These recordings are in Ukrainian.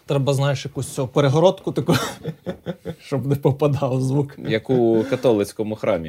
треба, знаєш, якусь цю перегородку таку, щоб не попадав звук. Як у католицькому храмі.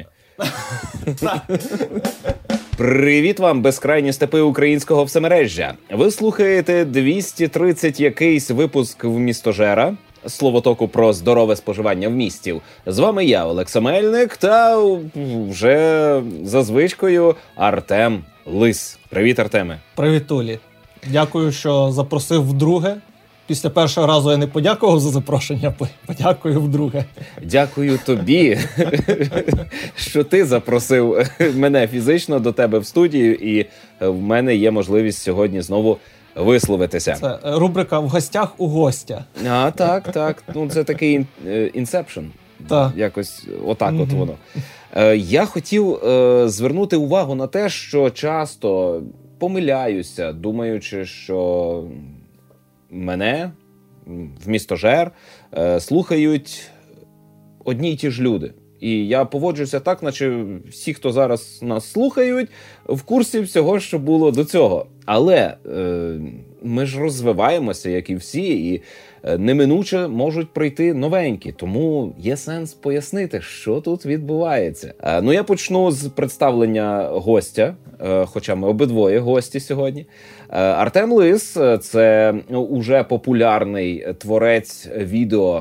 Привіт вам, безкрайні степи українського всемережжя. Ви слухаєте 230 якийсь випуск «Вмістожера», словотоку про здорове споживання вмістів. З вами я, Олекса Мельник, та вже за звичкою Артем Лис. Привіт, Артеме. Привіт, Улі. Дякую, що запросив вдруге. Після першого разу я не подякував за запрошення, подякую вдруге. Дякую тобі, що ти запросив мене фізично до тебе в студію, і в мене є можливість сьогодні знову висловитися. Це рубрика «В гостях у гостя». А, так. Ну, це такий інсепшн. Якось отак от воно. Я хотів звернути увагу на те, що часто помиляюся, думаючи, що мене, «Вмістожер», слухають одні й ті ж люди. І я поводжуся так, наче всі, хто зараз нас слухають, в курсі всього, що було до цього. Але ми ж розвиваємося, як і всі, і неминуче можуть прийти новенькі. Тому є сенс пояснити, що тут відбувається. Ну, я почну з представлення гостя, хоча ми обидвоє гості сьогодні. Артем Лис – це уже популярний творець відео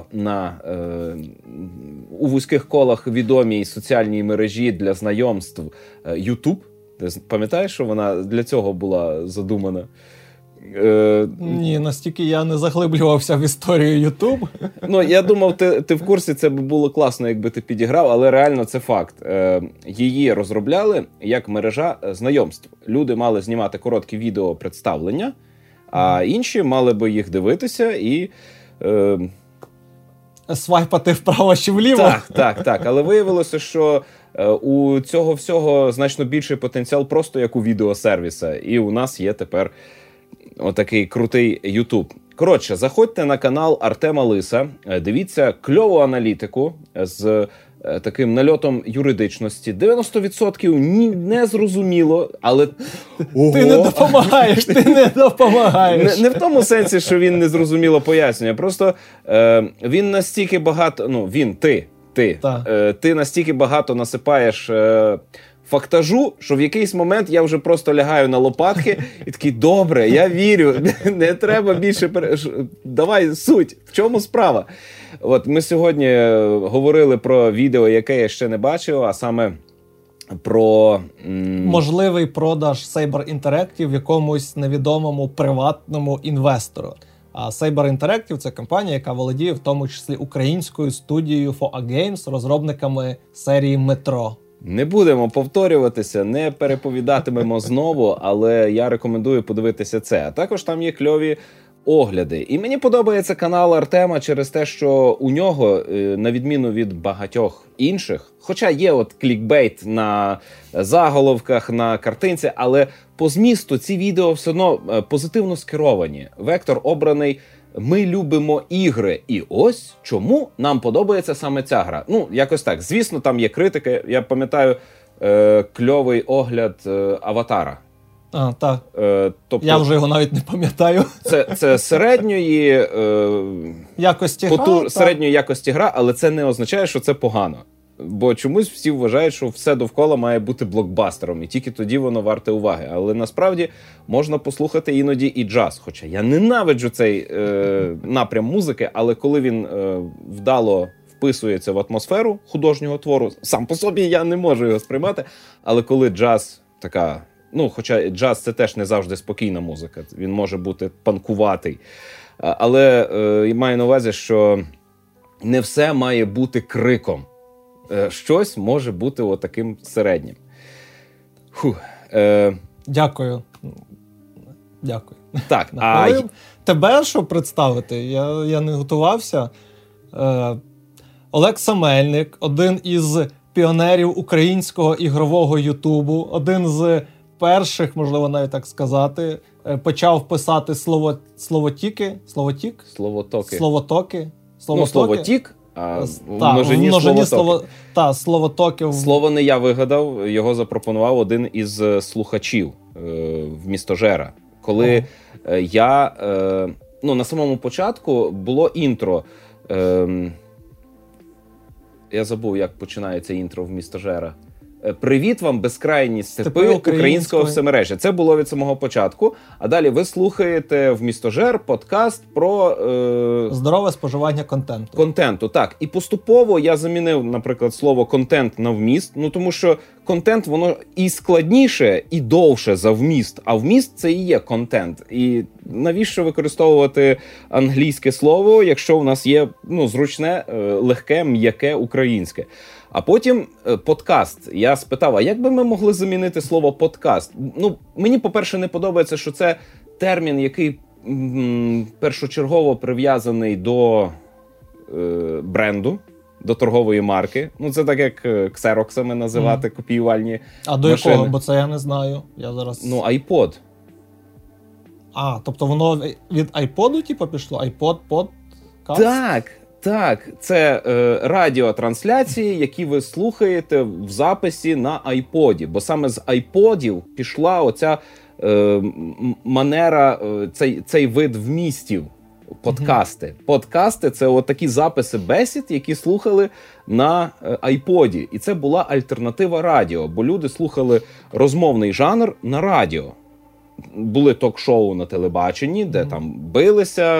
у вузьких колах відомій соціальній мережі для знайомств YouTube. Ти пам'ятаєш, що вона для цього була задумана? Ні, настільки я не заглиблювався в історію YouTube. Ну, я думав, ти в курсі, це б було класно, якби ти підіграв, але реально це факт. Її розробляли як мережа знайомств. Люди мали знімати короткі відео представлення, а інші мали би їх дивитися і... свайпати вправо чи вліво. Так. Але виявилося, що у цього всього значно більший потенціал просто як у відеосервіса. І у нас є тепер отакий крутий YouTube. Коротше, заходьте на канал Артема Лиса, дивіться кльову аналітику з таким нальотом юридичності. 90% не зрозуміло, але... Ти не допомагаєш. Не в тому сенсі, що він незрозуміло пояснює. Просто він настільки багато... Ти настільки багато насипаєш фактажу, що в якийсь момент я вже просто лягаю на лопатки і такий, добре, я вірю, не треба більше... Давай, суть, в чому справа? От ми сьогодні говорили про відео, яке я ще не бачив, а саме про... можливий продаж Saber Interactive якомусь невідомому приватному інвестору. А Saber Interactive – це компанія, яка володіє в тому числі українською студією 4A Games, розробниками серії «Метро». Не будемо повторюватися, не переповідатимемо знову, але я рекомендую подивитися це. А також там є кльові огляди. І мені подобається канал Артема через те, що у нього, на відміну від багатьох інших, хоча є от клікбейт на заголовках, на картинці, але по змісту ці відео все одно позитивно скеровані. Вектор обраний «Ми любимо ігри». І ось чому нам подобається саме ця гра. Ну, якось так. Звісно, там є критика. Я пам'ятаю кльовий огляд «Аватара». Так. Тобто, я вже його навіть не пам'ятаю. Це середньої якості гра, середньої якості гра, але це не означає, що це погано. Бо чомусь всі вважають, що все довкола має бути блокбастером, і тільки тоді воно варте уваги. Але насправді можна послухати іноді і джаз. Хоча я ненавиджу цей напрям музики, але коли він вдало вписується в атмосферу художнього твору, сам по собі я не можу його сприймати, але коли джаз така... Ну, хоча джаз – це теж не завжди спокійна музика, він може бути панкуватий. Але маю на увазі, що не все має бути криком. Щось може бути отаким середнім. Дякую. Так, тебе що представити? Я не готувався. Олекса Мельник, один із піонерів українського ігрового Ютубу, один з перших, можливо, навіть так сказати, почав писати словотоки. Словотік, в множині словотоки. Словотоки. Слово не я вигадав, його запропонував один із слухачів «Вмістожера». Коли я на самому початку було інтро. Я забув, як починається інтро в «Містожера». «Привіт вам, безкрайні степи українського всемережжя». Це було від самого початку. А далі ви слухаєте в «Містожер» подкаст про... здорове споживання контенту. Контенту, так. І поступово я замінив, наприклад, слово «контент» на «вміст». Тому що контент, воно і складніше, і довше за вміст. А вміст – це і є контент. І навіщо використовувати англійське слово, якщо у нас є зручне, легке, м'яке українське? А потім подкаст. Я спитав, а як би ми могли замінити слово подкаст? Мені, по-перше, не подобається, що це термін, який першочергово прив'язаний до бренду, до торгової марки. Це так, як ксероксами називати копіювальні А до машини. якого? Бо це я не знаю. Я зараз... iPod. Тобто воно від iPod, пішло? iPod, подкаст? Так, це радіотрансляції, які ви слухаєте в записі на iPod. Бо саме з iPodів пішла оця манера, цей вид вмістів. Подкасти. Подкасти – це такі записи бесід, які слухали на iPod. І це була альтернатива радіо, бо люди слухали розмовний жанр на радіо. Були ток-шоу на телебаченні, де там билися,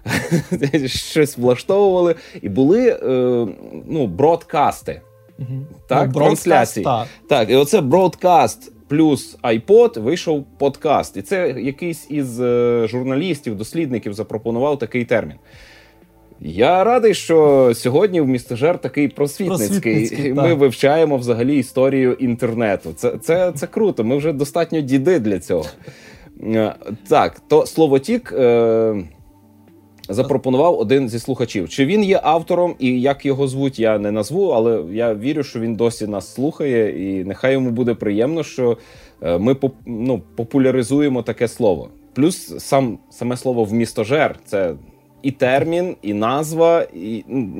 щось влаштовували. І були бродкасти. Так, трансляції. Так, і оце бродкаст плюс iPod вийшов подкаст. І це якийсь із журналістів, дослідників запропонував такий термін. Я радий, що сьогодні в «Містожер» такий просвітницький. Ми вивчаємо взагалі історію інтернету. Це круто, ми вже достатньо діди для цього. Так, то словотік запропонував один зі слухачів. Чи він є автором і як його звуть, я не назву, але я вірю, що він досі нас слухає, і нехай йому буде приємно, що ми популяризуємо таке слово. Плюс саме слово «вмістожер» – це і термін, і назва, і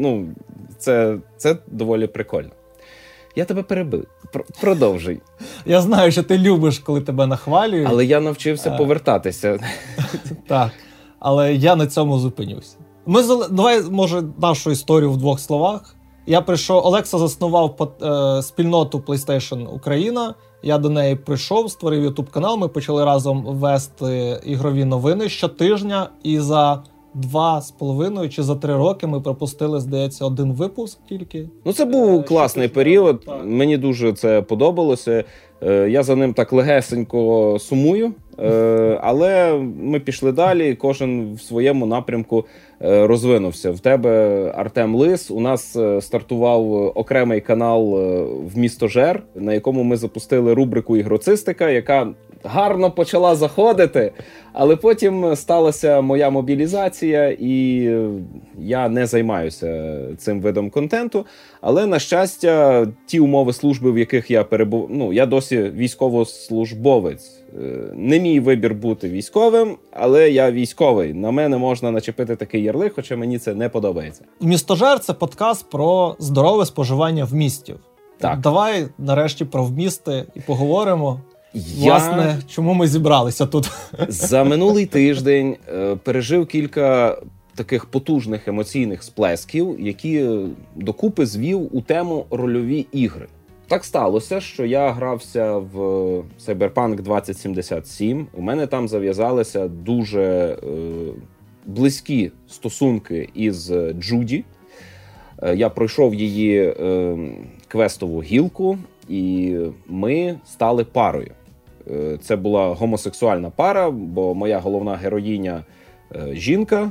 це доволі прикольно. Я тебе перебив. Продовжуй. Я знаю, що ти любиш, коли тебе нахвалюють. Але я навчився повертатися. Так, але я на цьому зупинюся. Давай, може, нашу історію в двох словах. Я прийшов, Олекса заснував спільноту PlayStation Україна. Я до неї прийшов, створив YouTube канал. Ми почали разом вести ігрові новини щотижня. І за 2,5 чи за 3 роки ми пропустили, здається, 1 випуск тільки. Це був класний період. Так. Мені дуже це подобалося. Я за ним так легесенько сумую. Але ми пішли далі, кожен в своєму напрямку розвинувся. В тебе Артем Лис, у нас стартував окремий канал в «Містожер», на якому ми запустили рубрику «Ігроцистика», яка гарно почала заходити, але потім сталася моя мобілізація, і я не займаюся цим видом контенту. Але, на щастя, ті умови служби, в яких я перебував, я досі військовослужбовець. Не мій вибір бути військовим, але я військовий. На мене можна начепити такий ярлик, хоча мені це не подобається. «Містожер» – це подкаст про здорове споживання вмістів. Так. Давай нарешті про вмісти і поговоримо. Власне, чому ми зібралися тут? За минулий тиждень пережив кілька таких потужних емоційних сплесків, які докупи звів у тему рольові ігри. Так сталося, що я грався в Cyberpunk 2077. У мене там зав'язалися дуже близькі стосунки із Джуді. Я пройшов її квестову гілку, і ми стали парою. Це була гомосексуальна пара, бо моя головна героїня жінка,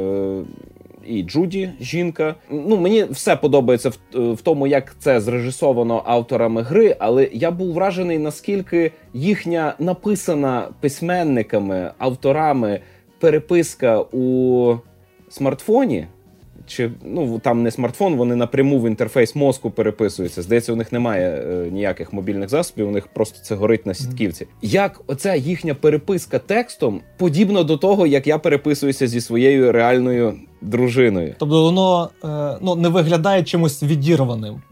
і Джуді жінка. Мені все подобається в тому, як це зрежисовано авторами гри, але я був вражений, наскільки їхня написана письменниками, авторами переписка у смартфоні, чи там не смартфон, вони напряму в інтерфейс мозку переписуються. Здається, у них немає ніяких мобільних засобів, у них просто це горить на сітківці. Як оця їхня переписка текстом подібно до того, як я переписуюся зі своєю реальною дружиною. Тобто воно не виглядає чимось відірваним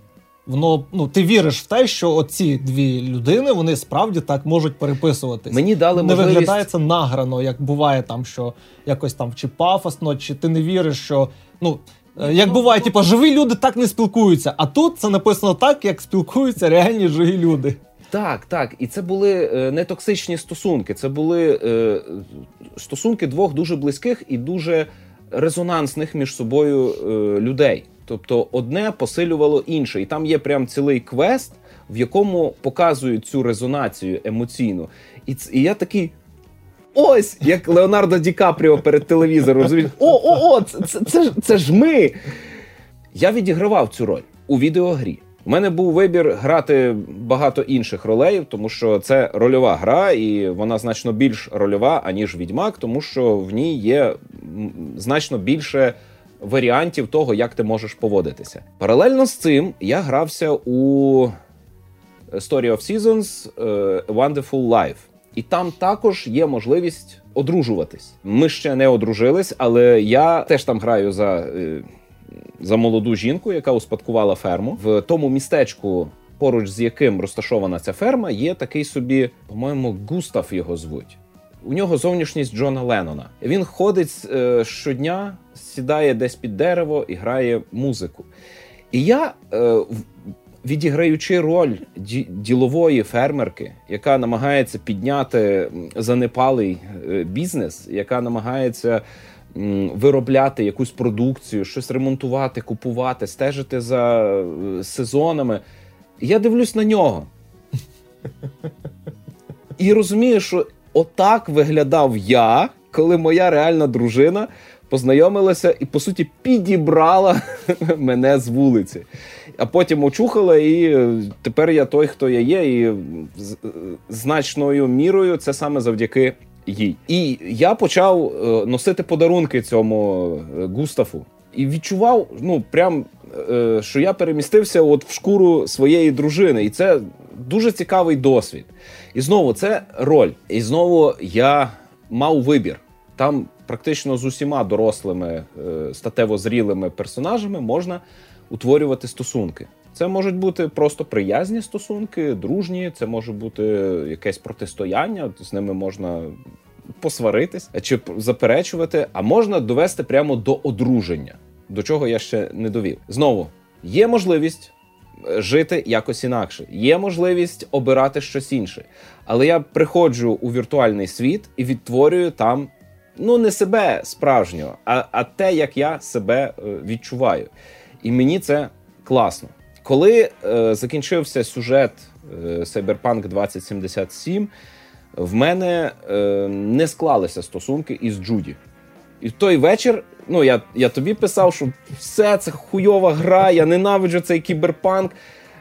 воно, ти віриш в те, що оці дві людини, вони справді так можуть переписуватись. Мені дали не можливість... виглядає це награно, як буває там, що якось там чи пафосно, чи ти не віриш, що, як буває, живі люди так не спілкуються, а тут це написано так, як спілкуються реальні живі люди. Так. І це були не токсичні стосунки, це були стосунки двох дуже близьких і дуже резонансних між собою людей. Тобто одне посилювало інше. І там є прям цілий квест, в якому показують цю резонацію емоційну. І я ось, як Леонардо Ді Капріо перед телевізором, розумієш, це ж ми! Я відігравав цю роль у відеогрі. У мене був вибір грати багато інших ролей, тому що це рольова гра, і вона значно більш рольова, аніж Відьмак, тому що в ній є значно більше варіантів того, як ти можеш поводитися. Паралельно з цим я грався у Story of Seasons Wonderful Life. І там також є можливість одружуватись. Ми ще не одружились, але я теж там граю за молоду жінку, яка успадкувала ферму. В тому містечку, поруч з яким розташована ця ферма, є такий собі, по-моєму, Густав його звуть. У нього зовнішність Джона Леннона. Він ходить щодня, сідає десь під дерево і грає музику. І я, відіграючи роль ділової фермерки, яка намагається підняти занепалий бізнес, яка намагається виробляти якусь продукцію, щось ремонтувати, купувати, стежити за сезонами. Я дивлюсь на нього. І розумію, що отак виглядав я, коли моя реальна дружина познайомилася і, по суті, підібрала мене з вулиці. А потім очухала, і тепер я той, хто я є, і значною мірою це саме завдяки їй. І я почав носити подарунки цьому Густаву. І відчував, що я перемістився в шкуру своєї дружини. І це дуже цікавий досвід. І знову, це роль. І знову я мав вибір. Там практично з усіма дорослими, статево зрілими персонажами можна утворювати стосунки. Це можуть бути просто приязні стосунки, дружні, це може бути якесь протистояння, з ними можна посваритись чи заперечувати, а можна довести прямо до одруження, до чого я ще не довів. Знову, є можливість жити якось інакше, є можливість обирати щось інше, але я приходжу у віртуальний світ і відтворюю там не себе справжнього, а те, як я себе відчуваю. І мені це класно. Коли закінчився сюжет Cyberpunk 2077, в мене не склалися стосунки із Джуді. І в той вечір, я тобі писав, що все, це хуйова гра, я ненавиджу цей кіберпанк.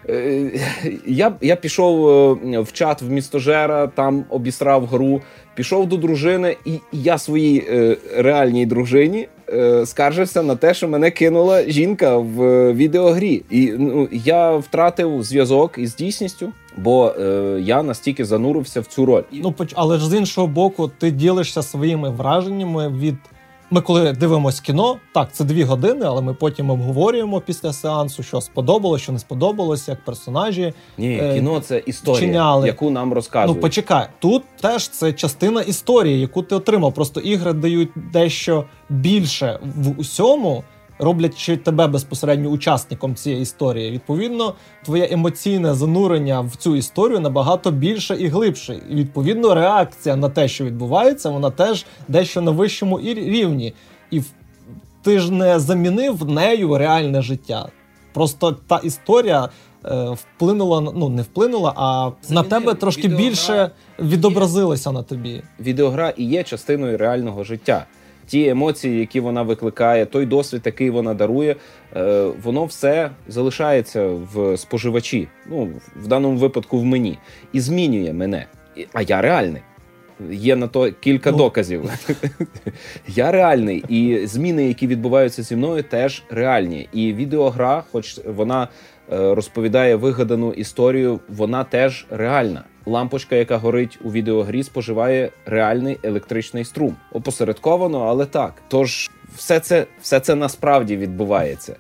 Я пішов в чат в Містожера, там обісрав гру, пішов до дружини, і я своїй реальній дружині скаржився на те, що мене кинула жінка в відеогрі. І я втратив зв'язок із дійсністю, бо я настільки занурився в цю роль. Але ж з іншого боку, ти ділишся своїми враженнями від... Ми коли дивимося кіно, так, це 2 години, але ми потім обговорюємо після сеансу, що сподобалось, що не сподобалось, як персонажі кіно – це історія, вчиняли. Яку нам розказують. Почекай, тут теж це частина історії, яку ти отримав. Просто ігри дають дещо більше в усьому, роблячи тебе безпосередньо учасником цієї історії. Відповідно, твоє емоційне занурення в цю історію набагато більше і глибше. І, відповідно, реакція на те, що відбувається, вона теж дещо на вищому рівні. І ти ж не замінив нею реальне життя. Просто та історія вплинула, не вплинула, а на тебе трошки більше відобразилася на тобі. Відеогра і є частиною реального життя. Ті емоції, які вона викликає, той досвід, який вона дарує, воно все залишається в споживачі, в даному випадку в мені, і змінює мене. А я реальний. Є на то кілька доказів. Я реальний, і зміни, які відбуваються зі мною, теж реальні. І відеогра, хоч вона розповідає вигадану історію, вона теж реальна. Лампочка, яка горить у відеогрі, споживає реальний електричний струм. Опосередковано, але так. Тож все це насправді відбувається.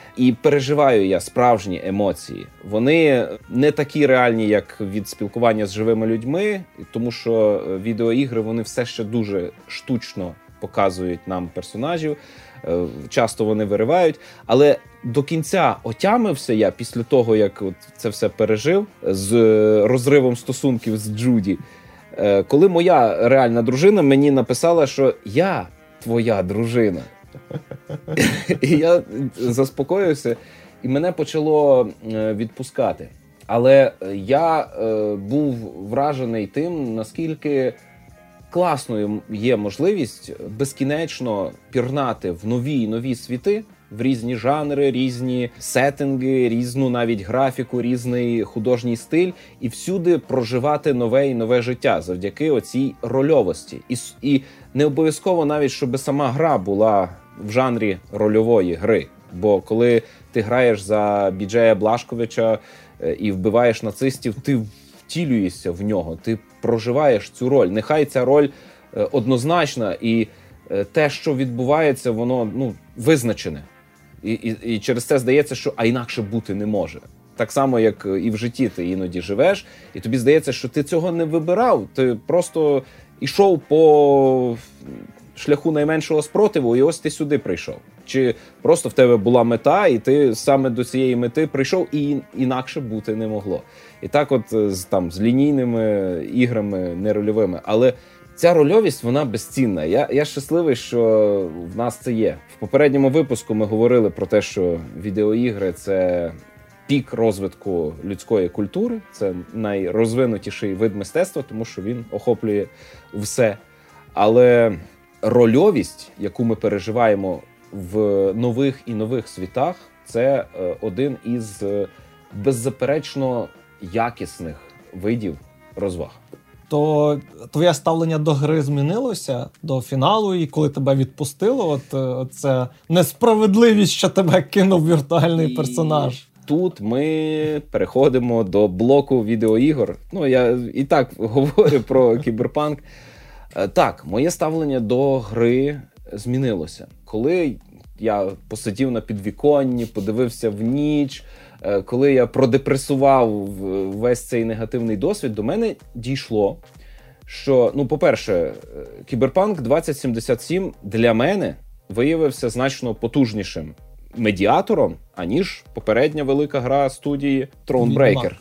І переживаю я справжні емоції. Вони не такі реальні, як від спілкування з живими людьми, тому що відеоігри, вони все ще дуже штучно показують нам персонажів, часто вони виривають, але до кінця отямився я після того, як от це все пережив з розривом стосунків з Джуді, коли моя реальна дружина мені написала, що я твоя дружина. І я заспокоївся, і мене почало відпускати. Але я був вражений тим, наскільки класною є можливість безкінечно пірнати в нові світи, в різні жанри, різні сеттинги, різну навіть графіку, різний художній стиль, і всюди проживати нове і нове життя завдяки оцій рольовості. І не обов'язково навіть, щоб сама гра була в жанрі рольової гри. Бо коли ти граєш за Біджея Блашковича і вбиваєш нацистів, ти втілюєшся в нього, ти проживаєш цю роль. Нехай ця роль однозначна, і те, що відбувається, воно визначене. І через це здається, що інакше бути не може. Так само, як і в житті ти іноді живеш, і тобі здається, що ти цього не вибирав, ти просто йшов по шляху найменшого спротиву, і ось ти сюди прийшов. Чи просто в тебе була мета, і ти саме до цієї мети прийшов, і інакше бути не могло. І так от з лінійними іграми нерольовими. Але ця рольовість, вона безцінна. Я щасливий, що в нас це є. В попередньому випуску ми говорили про те, що відеоігри – це пік розвитку людської культури, це найрозвинутіший вид мистецтва, тому що він охоплює все. Але рольовість, яку ми переживаємо в нових і нових світах, це один із беззаперечно якісних видів розваг. То твоє ставлення до гри змінилося до фіналу, і коли тебе відпустило, це несправедливість, що тебе кинув віртуальний персонаж. Тут ми переходимо до блоку відеоігор. Я і так говорю про Кіберпанк. Так, моє ставлення до гри змінилося. Коли я посидів на підвіконні, подивився в ніч, коли я продепресував весь цей негативний досвід, до мене дійшло, що, по-перше, Кіберпанк 2077 для мене виявився значно потужнішим медіатором, аніж попередня велика гра студії Thronebreaker.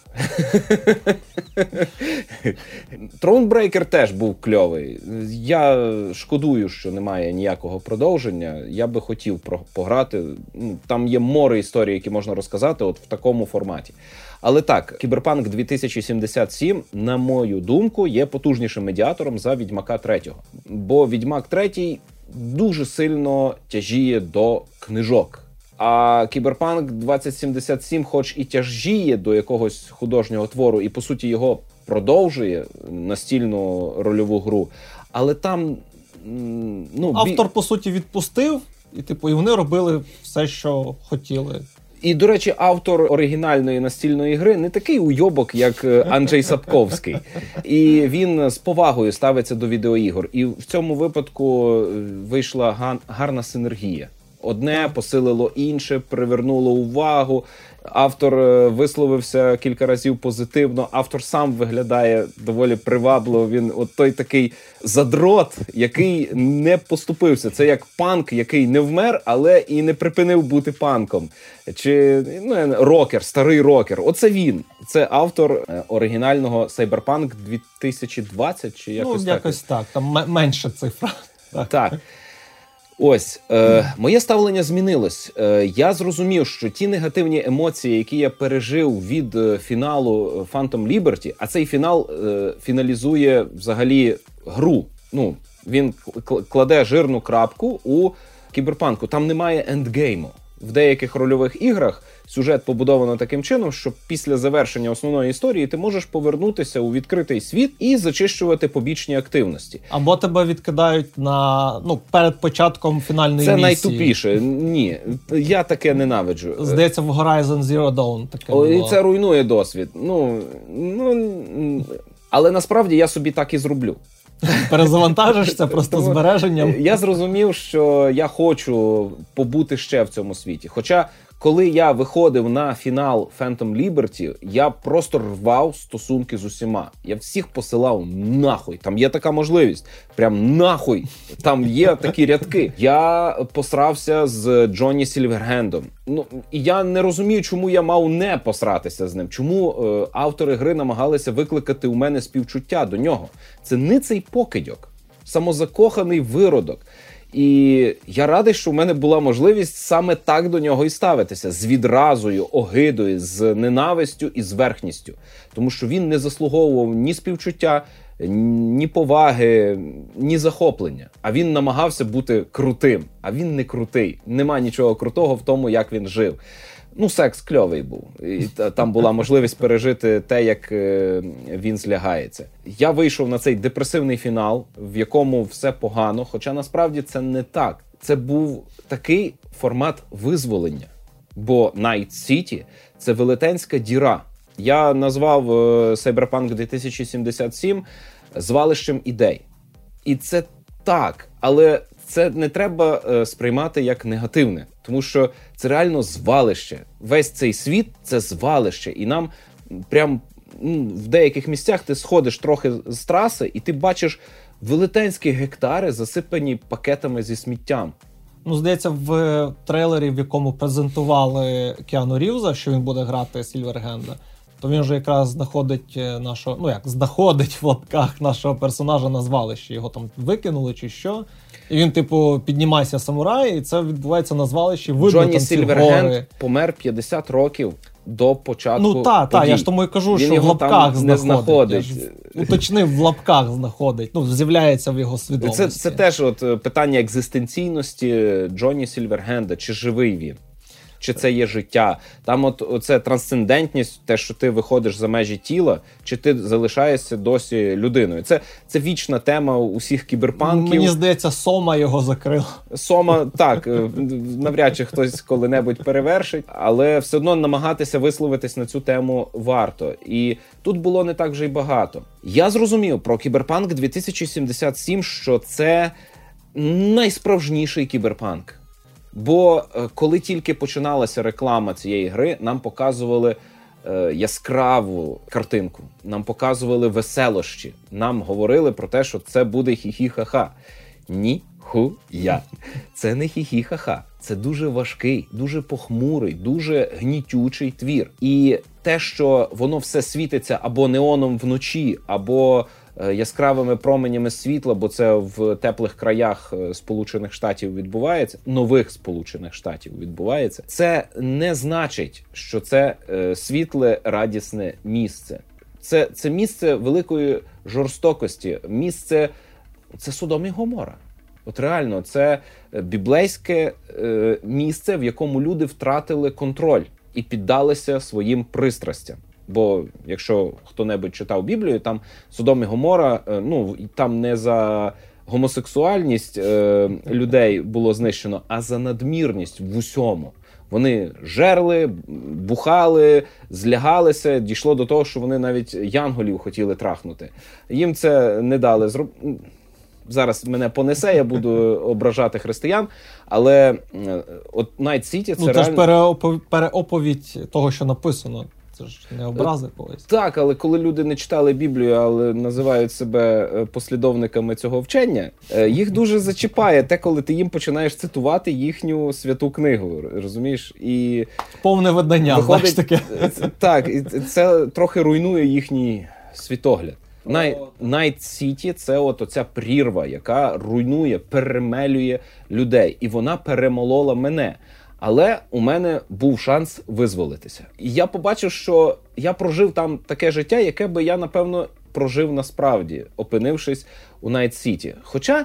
Thronebreaker теж був кльовий. Я шкодую, що немає ніякого продовження. Я би хотів пограти. Там є море історій, які можна розказати от в такому форматі. Але так, Кіберпанк 2077, на мою думку, є потужнішим медіатором за Відьмака 3. Бо Відьмак 3 дуже сильно тяжіє до книжок. А Кіберпанк 2077 хоч і тяжіє до якогось художнього твору, і, по суті, його продовжує настільну рольову гру, але там... Автор, по суті, відпустив, і вони робили все, що хотіли. І, до речі, автор оригінальної настільної гри не такий уйобок, як Анджей Сапковський. І він з повагою ставиться до відеоігор. І в цьому випадку вийшла гарна синергія. Одне посилило інше, привернуло увагу. Автор висловився кілька разів позитивно. Автор сам виглядає доволі привабливо. Він от той такий задрот, який не поступився. Це як панк, який не вмер, але і не припинив бути панком. Чи рокер, старий рокер. Оце він. Це автор оригінального Cyberpunk 2020, чи якось так. Якось так. Там менше цифра. Так. Ось, моє ставлення змінилось. Я зрозумів, що ті негативні емоції, які я пережив від фіналу Phantom Liberty, а цей фінал фіналізує взагалі гру. Він кладе жирну крапку у Кіберпанку. Там немає ендгейму. В деяких рольових іграх сюжет побудовано таким чином, що після завершення основної історії ти можеш повернутися у відкритий світ і зачищувати побічні активності. Або тебе відкидають перед початком фінальної місії. Це найтупіше. Ні, я таке ненавиджу. Здається, в Horizon Zero Dawn таке було. І це руйнує досвід. Але насправді я собі так і зроблю. Перезавантажишся просто збереженням. Я зрозумів, що я хочу побути ще в цьому світі. Хоча, коли я виходив на фінал Phantom Liberty, я просто рвав стосунки з усіма. Я всіх посилав нахуй. Там є така можливість. Прям нахуй. Там є такі рядки. Я посрався з Джонні Сільверхендом. Ну, і я не розумію, чому я мав не посратися з ним. Чому автори гри намагалися викликати у мене співчуття до нього. Це ниций покидьок. Самозакоханий виродок. І я радий, що в мене була можливість саме так до нього і ставитися. З відразою, огидою, з ненавистю і з верхністю. Тому що він не заслуговував ні співчуття, ні поваги, ні захоплення. А він намагався бути крутим. А він не крутий. Нема нічого крутого в тому, як він жив. Ну, секс кльовий був. І там була можливість пережити те, як він злягається. Я вийшов на цей депресивний фінал, в якому все погано, хоча насправді це не так. Це був такий формат визволення. Бо Night City – це велетенська діра. Я назвав Cyberpunk 2077 звалищем ідей. І це так, але це не треба сприймати як негативне, тому що це реально звалище. Весь цей світ – це звалище. І нам прям в деяких місцях ти сходиш трохи з траси, і ти бачиш велетенські гектари, засипані пакетами зі сміттям. Ну, здається, в трейлері, в якому презентували Кіану Рівза, що він буде грати Сільвергенда, то він же якраз знаходить знаходить в лапках нашого персонажа на звалищі. Його там викинули чи що. І він, типу, піднімайся самурай, і це відбувається на звалищі. Джонні Сільвергенд помер 50 років до початку подій. Ну, так, я ж тому і кажу, він що в лапках знаходить. Я ж уточнив, в лапках знаходить. Ну, з'являється в його свідомості. Це теж от питання екзистенційності Джонні Сільвергенда. Чи живий він? Чи це є життя? Там оце трансцендентність, те, що ти виходиш за межі тіла, чи ти залишаєшся досі людиною. Це вічна тема усіх кіберпанків. Мені здається, Сома його закрила. Сома, так, навряд чи хтось коли-небудь перевершить, але все одно намагатися висловитись на цю тему варто. І тут було не так вже й багато. Я зрозумів про Кіберпанк 2077, що це найсправжніший кіберпанк. Бо коли тільки починалася реклама цієї гри, нам показували яскраву картинку, нам показували веселощі, нам говорили про те, що це буде хі-хі-ха-ха. Ні-ху-я. Це не хі-хі-ха-ха. Це дуже важкий, дуже похмурий, дуже гнітючий твір. І те, що воно все світиться або неоном вночі, або яскравими променями світла, бо це в теплих краях Сполучених Штатів відбувається, нових Сполучених Штатів відбувається, це не значить, що це світле, радісне місце. Це місце великої жорстокості, місце, це Содом і Гомора. От реально, це біблейське місце, в якому люди втратили контроль і піддалися своїм пристрастям. Бо якщо хто-небудь читав Біблію, там Содом і Гомора, там не за гомосексуальність людей було знищено, а за надмірність в усьому. Вони жерли, бухали, злягалися, дійшло до того, що вони навіть янголів хотіли трахнути. Їм це не дали зробити. Зараз мене понесе, я буду ображати християн, але от Night City це реально... Це ж переоповідь того, що написано. Це ж не образи колись. Так, але коли люди не читали Біблію, але називають себе послідовниками цього вчення, їх дуже зачіпає те, коли ти їм починаєш цитувати їхню святу книгу, розумієш? І повне видання, виходить, таке. Так, і це трохи руйнує їхній світогляд. Night City – це от оця прірва, яка руйнує, перемелює людей. І вона перемолола мене. Але у мене був шанс визволитися. І я побачив, що я прожив там таке життя, яке би я, напевно, прожив насправді, опинившись у Night City. Хоча,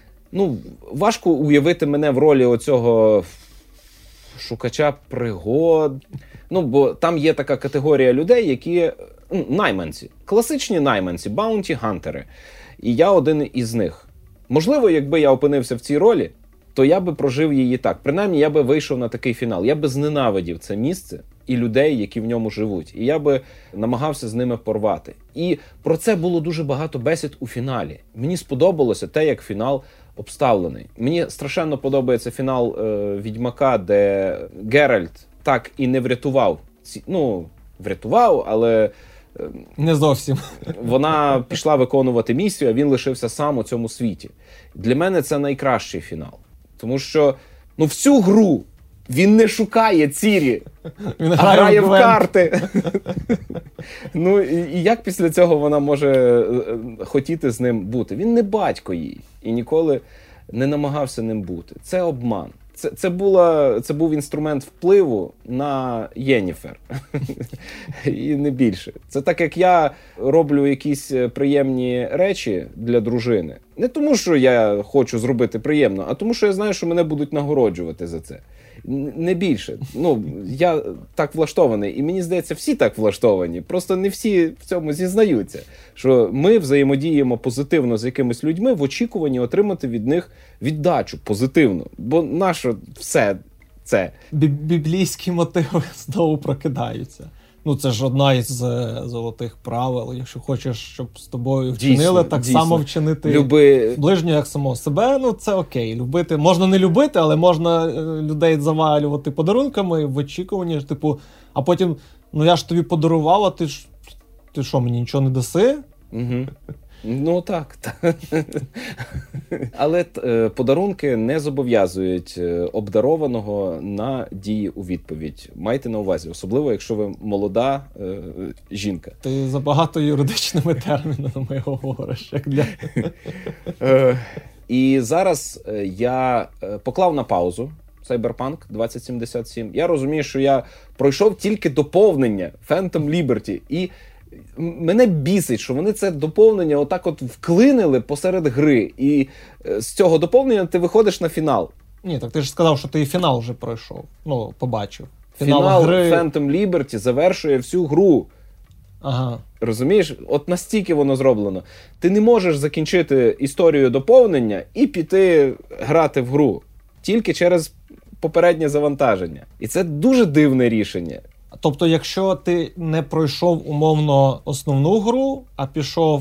важко уявити мене в ролі оцього шукача пригод. Бо там є така категорія людей, які найманці, класичні найманці, баунті-хантери. І я один із них. Можливо, якби я опинився в цій ролі, то я би прожив її так. Принаймні, я би вийшов на такий фінал. Я би зненавидів це місце і людей, які в ньому живуть. І я би намагався з ними порвати. І про це було дуже багато бесід у фіналі. Мені сподобалося те, як фінал обставлений. Мені страшенно подобається фінал Відьмака, де Геральт так і не врятував. Врятував, але... Не зовсім. Вона пішла виконувати місію, а він лишився сам у цьому світі. Для мене це найкращий фінал. Тому що, в цю гру він не шукає Цірі, а грає в карти. І як після цього вона може хотіти з ним бути? Він не батько їй і ніколи не намагався ним бути. Це обман. Це був інструмент впливу на Єніфер. І не більше. Це так, як я роблю якісь приємні речі для дружини. Не тому, що я хочу зробити приємно, а тому, що я знаю, що мене будуть нагороджувати за це. Не більше. Я так влаштований. І мені здається, всі так влаштовані. Просто не всі в цьому зізнаються. Що ми взаємодіємо позитивно з якимись людьми в очікуванні отримати від них віддачу позитивну. Бо наше все це. Біблійські мотиви знову прокидаються. Це ж одна із золотих правил. Якщо хочеш, щоб з тобою вчинили, так само вчинити ближнього, як самого себе. Це окей. Любити. Можна не любити, але можна людей завалювати подарунками в очікуванні. А потім, я ж тобі подарував, а ти що, мені нічого не даси? Угу. Так. Але подарунки не зобов'язують обдарованого на дії у відповідь. Майте на увазі, особливо, якщо ви молода жінка. Ти забагато юридичними термінами говориш. І зараз я поклав на паузу Cyberpunk 2077. Я розумію, що я пройшов тільки доповнення Phantom Liberty. І мене бісить, що вони це доповнення отак вклинили посеред гри. І з цього доповнення ти виходиш на фінал. Ні, так ти ж сказав, що ти і фінал вже пройшов. Побачив. Фінал гри... Phantom Liberty завершує всю гру. Ага. Розумієш? Настільки воно зроблено. Ти не можеш закінчити історію доповнення і піти грати в гру. Тільки через попереднє завантаження. І це дуже дивне рішення. Тобто, якщо ти не пройшов умовно основну гру, а пішов,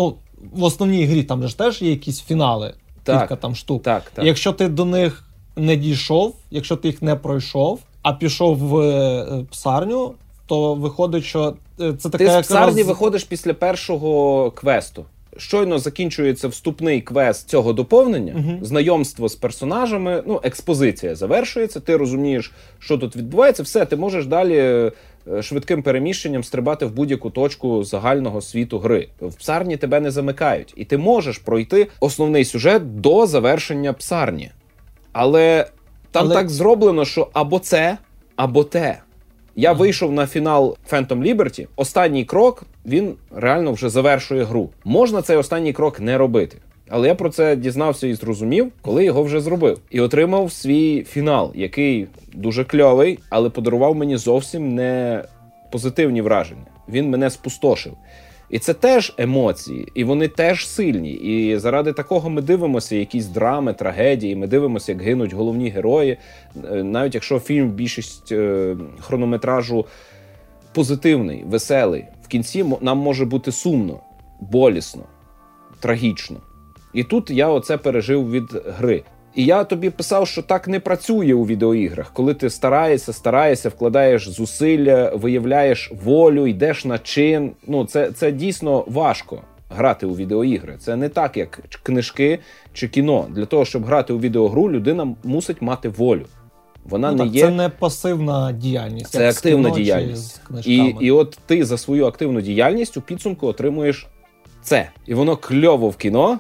в основній грі там ж теж є якісь фінали, кілька там штук. Так. Якщо ти до них не дійшов, якщо ти їх не пройшов, а пішов в псарню, то виходить, що це така... Ти з псарні виходиш після першого квесту. Щойно закінчується вступний квест цього доповнення, знайомство з персонажами, експозиція завершується, ти розумієш, що тут відбувається, все, ти можеш далі швидким переміщенням стрибати в будь-яку точку загального світу гри. В псарні тебе не замикають, і ти можеш пройти основний сюжет до завершення псарні. Але так зроблено, що або це, або те. Я вийшов на фінал Phantom Liberty, останній крок, він реально вже завершує гру. Можна цей останній крок не робити. Але я про це дізнався і зрозумів, коли його вже зробив. І отримав свій фінал, який дуже кльовий, але подарував мені зовсім не позитивні враження. Він мене спустошив. І це теж емоції, і вони теж сильні. І заради такого ми дивимося якісь драми, трагедії, ми дивимося, як гинуть головні герої. Навіть якщо фільм, більшість хронометражу позитивний, веселий, в кінці нам може бути сумно, болісно, трагічно. І тут я оце пережив від гри. І я тобі писав, що так не працює у відеоіграх. Коли ти стараєшся, вкладаєш зусилля, виявляєш волю, йдеш на чин. Це дійсно важко грати у відеоігри. Це не так, як книжки чи кіно. Для того, щоб грати у відеогру, людина мусить мати волю. Вона не є... Це не пасивна діяльність. Це активна діяльність. І от ти за свою активну діяльність у підсумку отримуєш це. І воно кльово в кіно,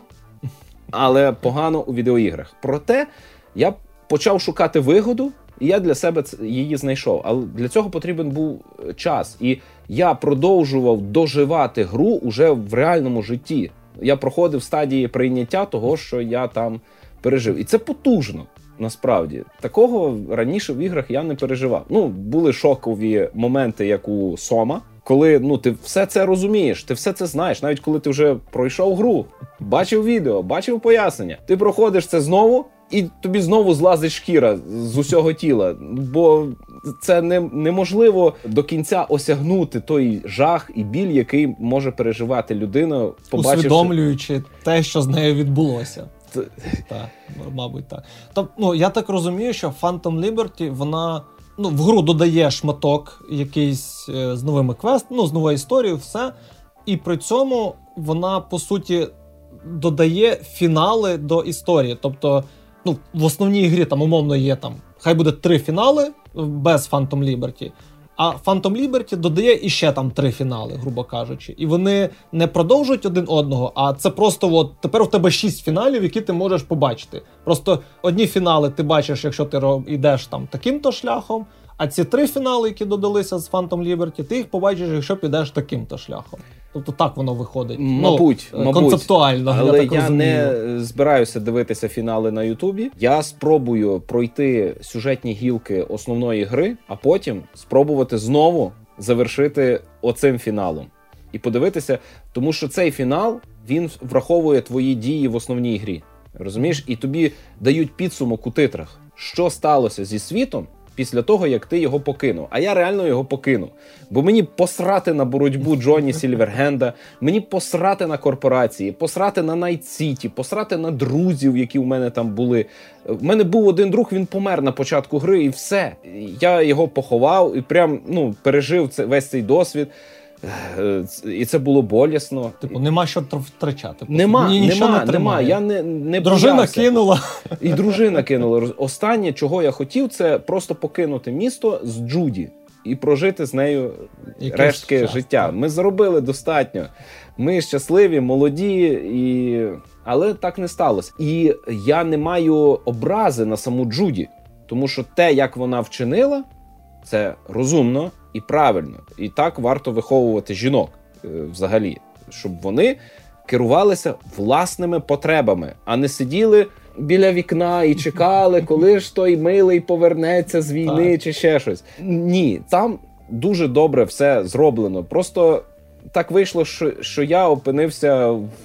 але погано у відеоіграх. Проте я почав шукати вигоду, і я для себе її знайшов. Але для цього потрібен був час. І я продовжував доживати гру уже в реальному житті. Я проходив стадії прийняття того, що я там пережив. І це потужно, насправді. Такого раніше в іграх я не переживав. Були шокові моменти, як у Сома, коли ти все це розумієш, ти все це знаєш, навіть коли ти вже пройшов гру, бачив відео, бачив пояснення. Ти проходиш це знову, і тобі знову злазить шкіра з усього тіла, бо це неможливо до кінця осягнути той жах і біль, який може переживати людина, побачивши... Усвідомлюючи те, що з нею відбулося. Так, мабуть, так. Тобто, я так розумію, що Phantom Liberty, вона... в гру додає шматок якийсь з новими квестами, з новою історією, все. І при цьому вона, по суті, додає фінали до історії. Тобто, в основній грі там умовно є хай буде 3 фінали без Phantom Liberty, а Phantom Liberty додає іще 3 фінали, грубо кажучи. І вони не продовжують один одного, а це просто тепер у тебе 6 фіналів, які ти можеш побачити. Просто одні фінали ти бачиш, якщо ти йдеш таким-то шляхом, а ці 3 фінали, які додалися з Phantom Liberty, ти їх побачиш, якщо підеш таким-то шляхом. Тобто так воно виходить. Мабуть. Концептуально. Але я не збираюся дивитися фінали на Ютубі. Я спробую пройти сюжетні гілки основної гри, а потім спробувати знову завершити оцим фіналом. І подивитися, тому що цей фінал, він враховує твої дії в основній грі. Розумієш? І тобі дають підсумок у титрах, що сталося зі світом після того, як ти його покинув. А я реально його покинув. Бо мені посрати на боротьбу Джонні Сільвергенда, мені посрати на корпорації, посрати на Найт Сіті, посрати на друзів, які у мене там були. У мене був один друг, він помер на початку гри, і все. Я його поховав і прям, пережив весь цей досвід. І це було болісно. Нема що втрачати. Нема. Я не дружина боявся. Кинула. І дружина кинула. Останнє, чого я хотів, це просто покинути місто з Джуді і прожити з нею рештки життя. Ми заробили достатньо. Ми щасливі, молоді, але так не сталося. І я не маю образи на саму Джуді, тому що те, як вона вчинила, це розумно і правильно. І так варто виховувати жінок взагалі, щоб вони керувалися власними потребами, а не сиділи біля вікна і чекали, коли ж той милий повернеться з війни чи ще щось. Ні, там дуже добре все зроблено. Просто так вийшло, що я опинився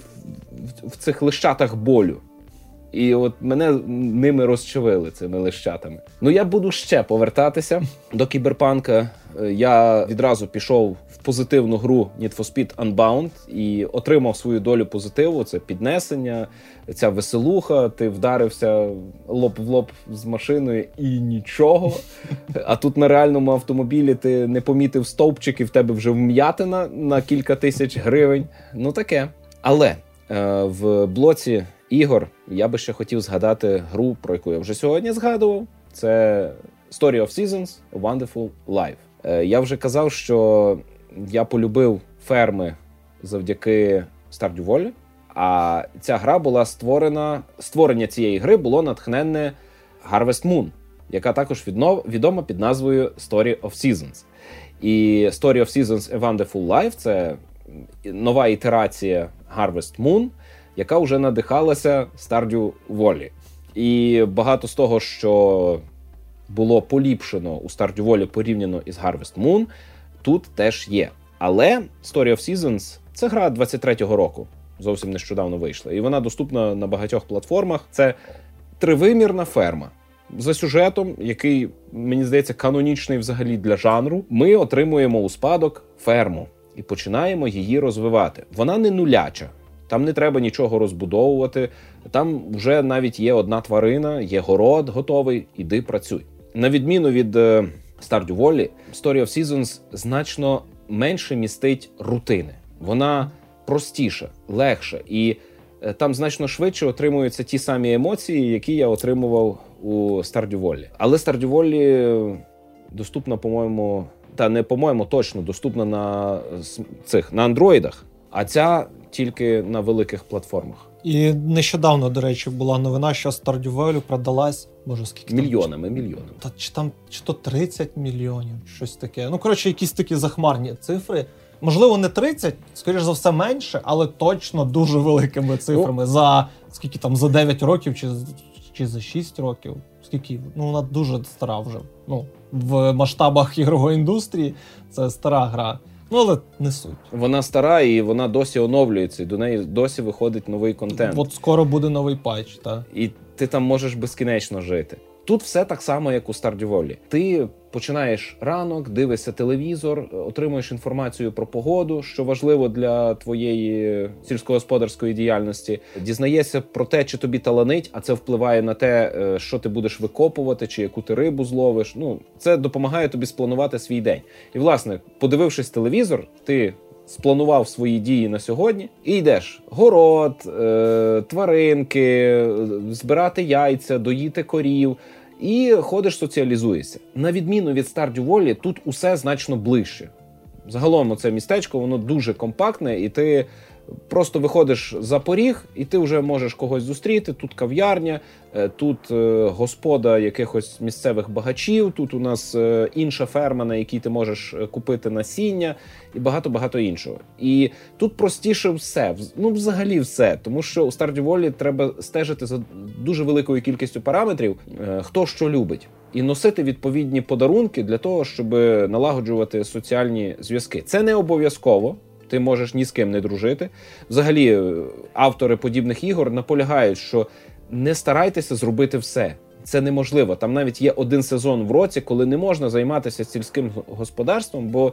в цих лищатах болю. І от мене ними розчавили, цими лищатами. Я буду ще повертатися до кіберпанка. Я відразу пішов в позитивну гру Need for Speed Unbound і отримав свою долю позитиву. Це піднесення, ця веселуха, ти вдарився лоб в лоб з машиною і нічого. А тут на реальному автомобілі ти не помітив стовпчик і в тебе вже вм'ятина на кілька тисяч гривень. Таке. Але в блоці ігор я би ще хотів згадати гру, про яку я вже сьогодні згадував. Це Story of Seasons – A Wonderful Life. Я вже казав, що я полюбив ферми завдяки Stardew Valley, а ця гра була створення цієї гри було натхненне Harvest Moon, яка також відома під назвою Story of Seasons. І Story of Seasons – A Wonderful Life – це нова ітерація Harvest Moon, яка вже надихалася Stardew Valley. І багато з того, що було поліпшено у Stardew Valley порівняно із Harvest Moon, тут теж є. Але Story of Seasons – це гра 23-го року, зовсім нещодавно вийшла. І вона доступна на багатьох платформах. Це тривимірна ферма. За сюжетом, який, мені здається, канонічний взагалі для жанру, ми отримуємо у спадок ферму і починаємо її розвивати. Вона не нуляча. Там не треба нічого розбудовувати, там вже навіть є одна тварина, є город готовий, іди працюй. На відміну від Stardew Valley, Story of Seasons значно менше містить рутини. Вона простіша, легша, і там значно швидше отримуються ті самі емоції, які я отримував у Stardew Valley. Але Stardew Valley доступна, точно доступна на андроїдах, а ця тільки на великих платформах. І нещодавно, до речі, була новина, що Stardew Valley продалась, скільки мільйонами. Чи то 30 мільйонів, щось таке. Якісь такі захмарні цифри. Можливо, не 30, скоріш за все менше, але точно дуже великими цифрами. За 9 років чи за 6 років. Скільки? Вона дуже стара вже. В масштабах ігрової індустрії це стара гра. Але не суть. Вона стара і вона досі оновлюється, і до неї досі виходить новий контент. От скоро буде новий патч, так. І ти там можеш безкінечно жити. Тут все так само, як у Stardew Valley. Ти починаєш ранок, дивишся телевізор, отримуєш інформацію про погоду, що важливо для твоєї сільськогосподарської діяльності, дізнаєшся про те, чи тобі таланить, а це впливає на те, що ти будеш викопувати, чи яку ти рибу зловиш. Ну, це допомагає тобі спланувати свій день. І, власне, подивившись телевізор, ти спланував свої дії на сьогодні і йдеш. Город, тваринки, збирати яйця, доїти корів. І ходиш, соціалізуєшся. На відміну від Stardew Valley, тут усе значно ближче. Загалом це містечко, воно дуже компактне, і ти просто виходиш за поріг, і ти вже можеш когось зустріти. Тут кав'ярня, тут господа якихось місцевих багачів, тут у нас інша ферма, на якій ти можеш купити насіння і багато-багато іншого. І тут простіше все, ну взагалі все, тому що у Stardew Valley треба стежити за дуже великою кількістю параметрів, хто що любить. І носити відповідні подарунки для того, щоб налагоджувати соціальні зв'язки. Це не обов'язково. Ти можеш ні з ким не дружити. Взагалі, автори подібних ігор наполягають, що не старайтеся зробити все. Це неможливо. Там навіть є один сезон в році, коли не можна займатися сільським господарством, бо,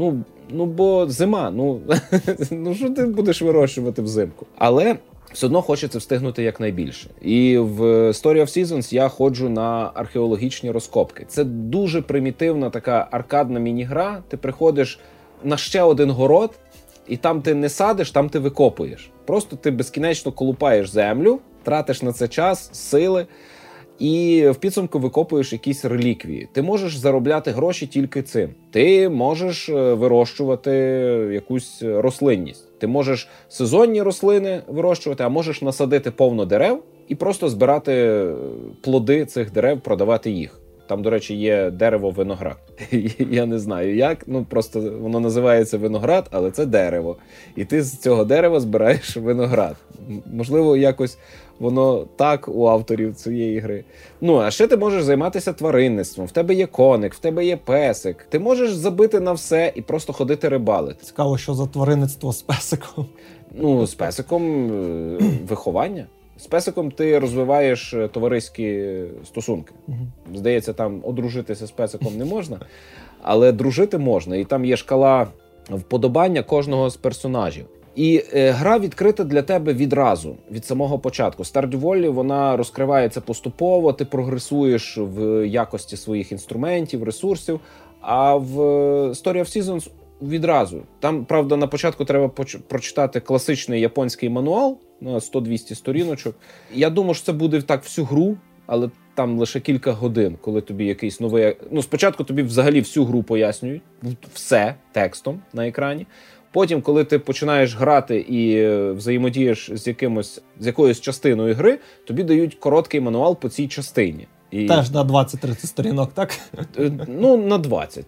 бо зима. Ну що ти будеш вирощувати взимку? Але все одно хочеться встигнути якнайбільше. І в Story of Seasons я ходжу на археологічні розкопки. Це дуже примітивна така аркадна міні-гра. Ти приходиш на ще один город, і там ти не садиш, там ти викопуєш. Просто ти безкінечно колупаєш землю, тратиш на це час, сили, і в підсумку викопуєш якісь реліквії. Ти можеш заробляти гроші тільки цим. Ти можеш вирощувати якусь рослинність. Ти можеш сезонні рослини вирощувати, а можеш насадити повно дерев і просто збирати плоди цих дерев, продавати їх. Там, до речі, є дерево-виноград. Я не знаю як, просто воно називається виноград, але це дерево. І ти з цього дерева збираєш виноград. Можливо, якось воно так у авторів цієї гри. А ще ти можеш займатися тваринництвом. В тебе є коник, в тебе є песик. Ти можеш забити на все і просто ходити рибалити. Цікаво, що за тваринництво з песиком? З песиком виховання. З песиком ти розвиваєш товариські стосунки. Здається, там одружитися з песиком не можна, але дружити можна. І там є шкала вподобання кожного з персонажів. І гра відкрита для тебе відразу, від самого початку. Stardew Valley, вона розкривається поступово, ти прогресуєш в якості своїх інструментів, ресурсів, а в Story of Seasons відразу. Там, правда, на початку треба прочитати класичний японський мануал на 100-200 сторіночок. Я думаю, що це буде так всю гру, але там лише кілька годин, коли тобі якийсь новий... Спочатку тобі взагалі всю гру пояснюють, все текстом на екрані. Потім, коли ти починаєш грати і взаємодієш з якоюсь частиною гри, тобі дають короткий мануал по цій частині. І... Теж на 20-30 сторінок, так? На 20.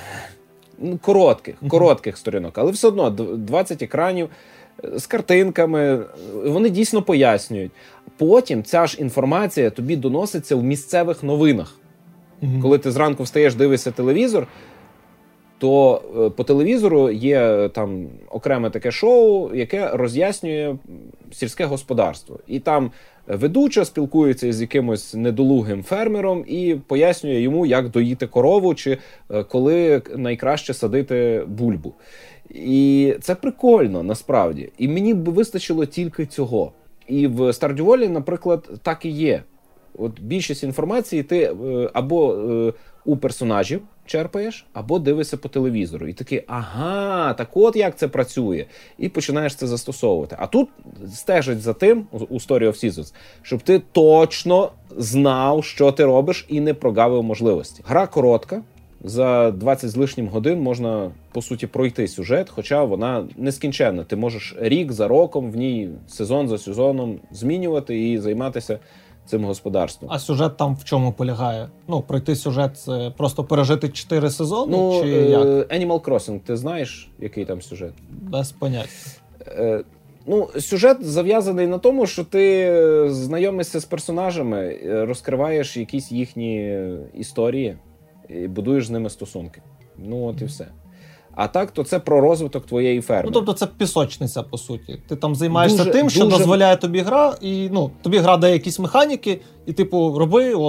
Коротких сторінок, але все одно 20 екранів з картинками, вони дійсно пояснюють. Потім ця ж інформація тобі доноситься в місцевих новинах. Коли ти зранку встаєш, дивишся телевізор, то по телевізору є там окреме таке шоу, яке роз'яснює сільське господарство. І там ведуча спілкується з якимось недолугим фермером і пояснює йому, як доїти корову, чи коли найкраще садити бульбу. І це прикольно, насправді. І мені б вистачило тільки цього. І в Stardew Valley, наприклад, так і є. От більшість інформації ти або у персонажів черпаєш, або дивишся по телевізору. І такий, ага, так от як це працює. І починаєш це застосовувати. А тут стежать за тим, у Story of Seasons, щоб ти точно знав, що ти робиш, і не прогавив можливості. Гра коротка. За 20 з лишнім годин можна, по суті, пройти сюжет, хоча вона нескінченна. Ти можеш рік за роком в ній, сезон за сезоном змінювати і займатися цим господарством. А сюжет там в чому полягає? Пройти сюжет – це просто пережити 4 сезони? Чи як? Animal Crossing, ти знаєш, який там сюжет? Без поняття. Сюжет зав'язаний на тому, що ти знайомишся з персонажами, розкриваєш якісь їхні історії і будуєш з ними стосунки. От і все. А так, то це про розвиток твоєї ферми. Тобто це пісочниця, по суті. Ти там займаєшся тим, що дозволяє тобі гра, і тобі гра дає якісь механіки, і роби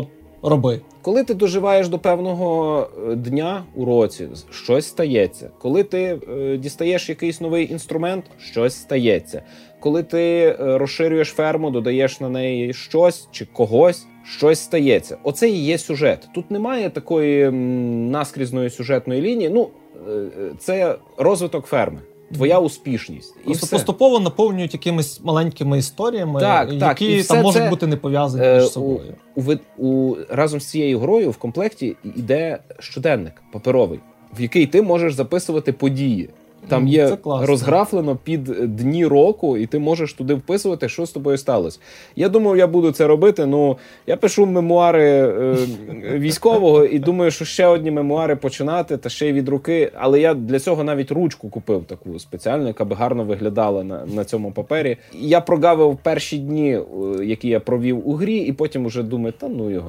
роби. Коли ти доживаєш до певного дня у році, щось стається. Коли ти дістаєш якийсь новий інструмент, щось стається. Коли ти розширюєш ферму, додаєш на неї щось чи когось, щось стається. Оце і є сюжет. Тут немає такої наскрізної сюжетної лінії. Ну, це розвиток ферми. Твоя успішність. Просто поступово наповнюють якимись маленькими історіями, які там можуть бути не пов'язані між собою. Разом з цією грою в комплекті йде щоденник паперовий, в який ти можеш записувати події. Там є розграфлено під дні року, і ти можеш туди вписувати, що з тобою сталося. Я думав, я буду це робити, я пишу мемуари військового і думаю, що ще одні мемуари починати, та ще й від руки. Але я для цього навіть ручку купив таку спеціальну, яка би гарно виглядала на цьому папері. Я прогавив перші дні, які я провів у грі, і потім уже думаю, його,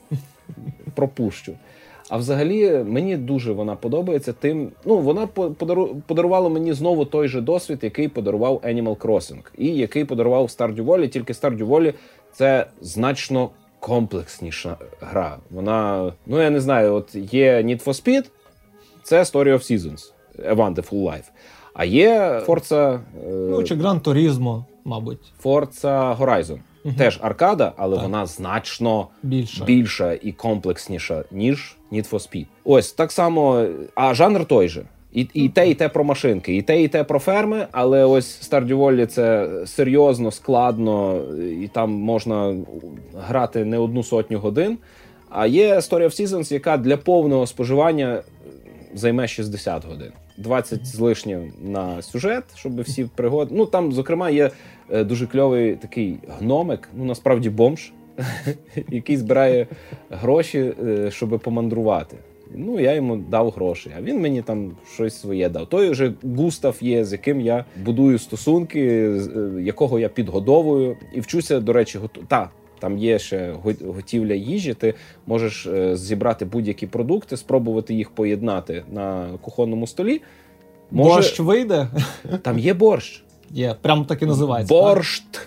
пропущу. А взагалі, мені дуже вона подобається тим... вона подарувала мені знову той же досвід, який подарував Animal Crossing. І який подарував Stardew Valley, тільки Stardew Valley – це значно комплексніша гра. Вона, я не знаю, от є Need for Speed, це Story of Seasons, A Wonderful Life. А є Forza... чи Gran Turismo, мабуть. Forza Horizon. Теж аркада, але вона значно більша і комплексніша, ніж Need for Speed. Ось, так само, а жанр той же. І те про машинки, і те про ферми, але ось Stardew Valley це серйозно, складно, і там можна грати не 100 годин. А є Story of Seasons, яка для повного споживання займе 60 годин. 20 з лишнім на сюжет, щоб всі пригоди... Там, зокрема, є дуже кльовий такий гномик, насправді бомж, який збирає гроші, щоб помандрувати. Я йому дав гроші, а він мені там щось своє дав. Той вже Густав є, з яким я будую стосунки, якого я підгодовую. І вчуся, до речі, там є ще готівля їжі, ти можеш зібрати будь-які продукти, спробувати їх поєднати на кухонному столі. Борщ вийде? Там є борщ. Є, прямо так і називається. Борщт.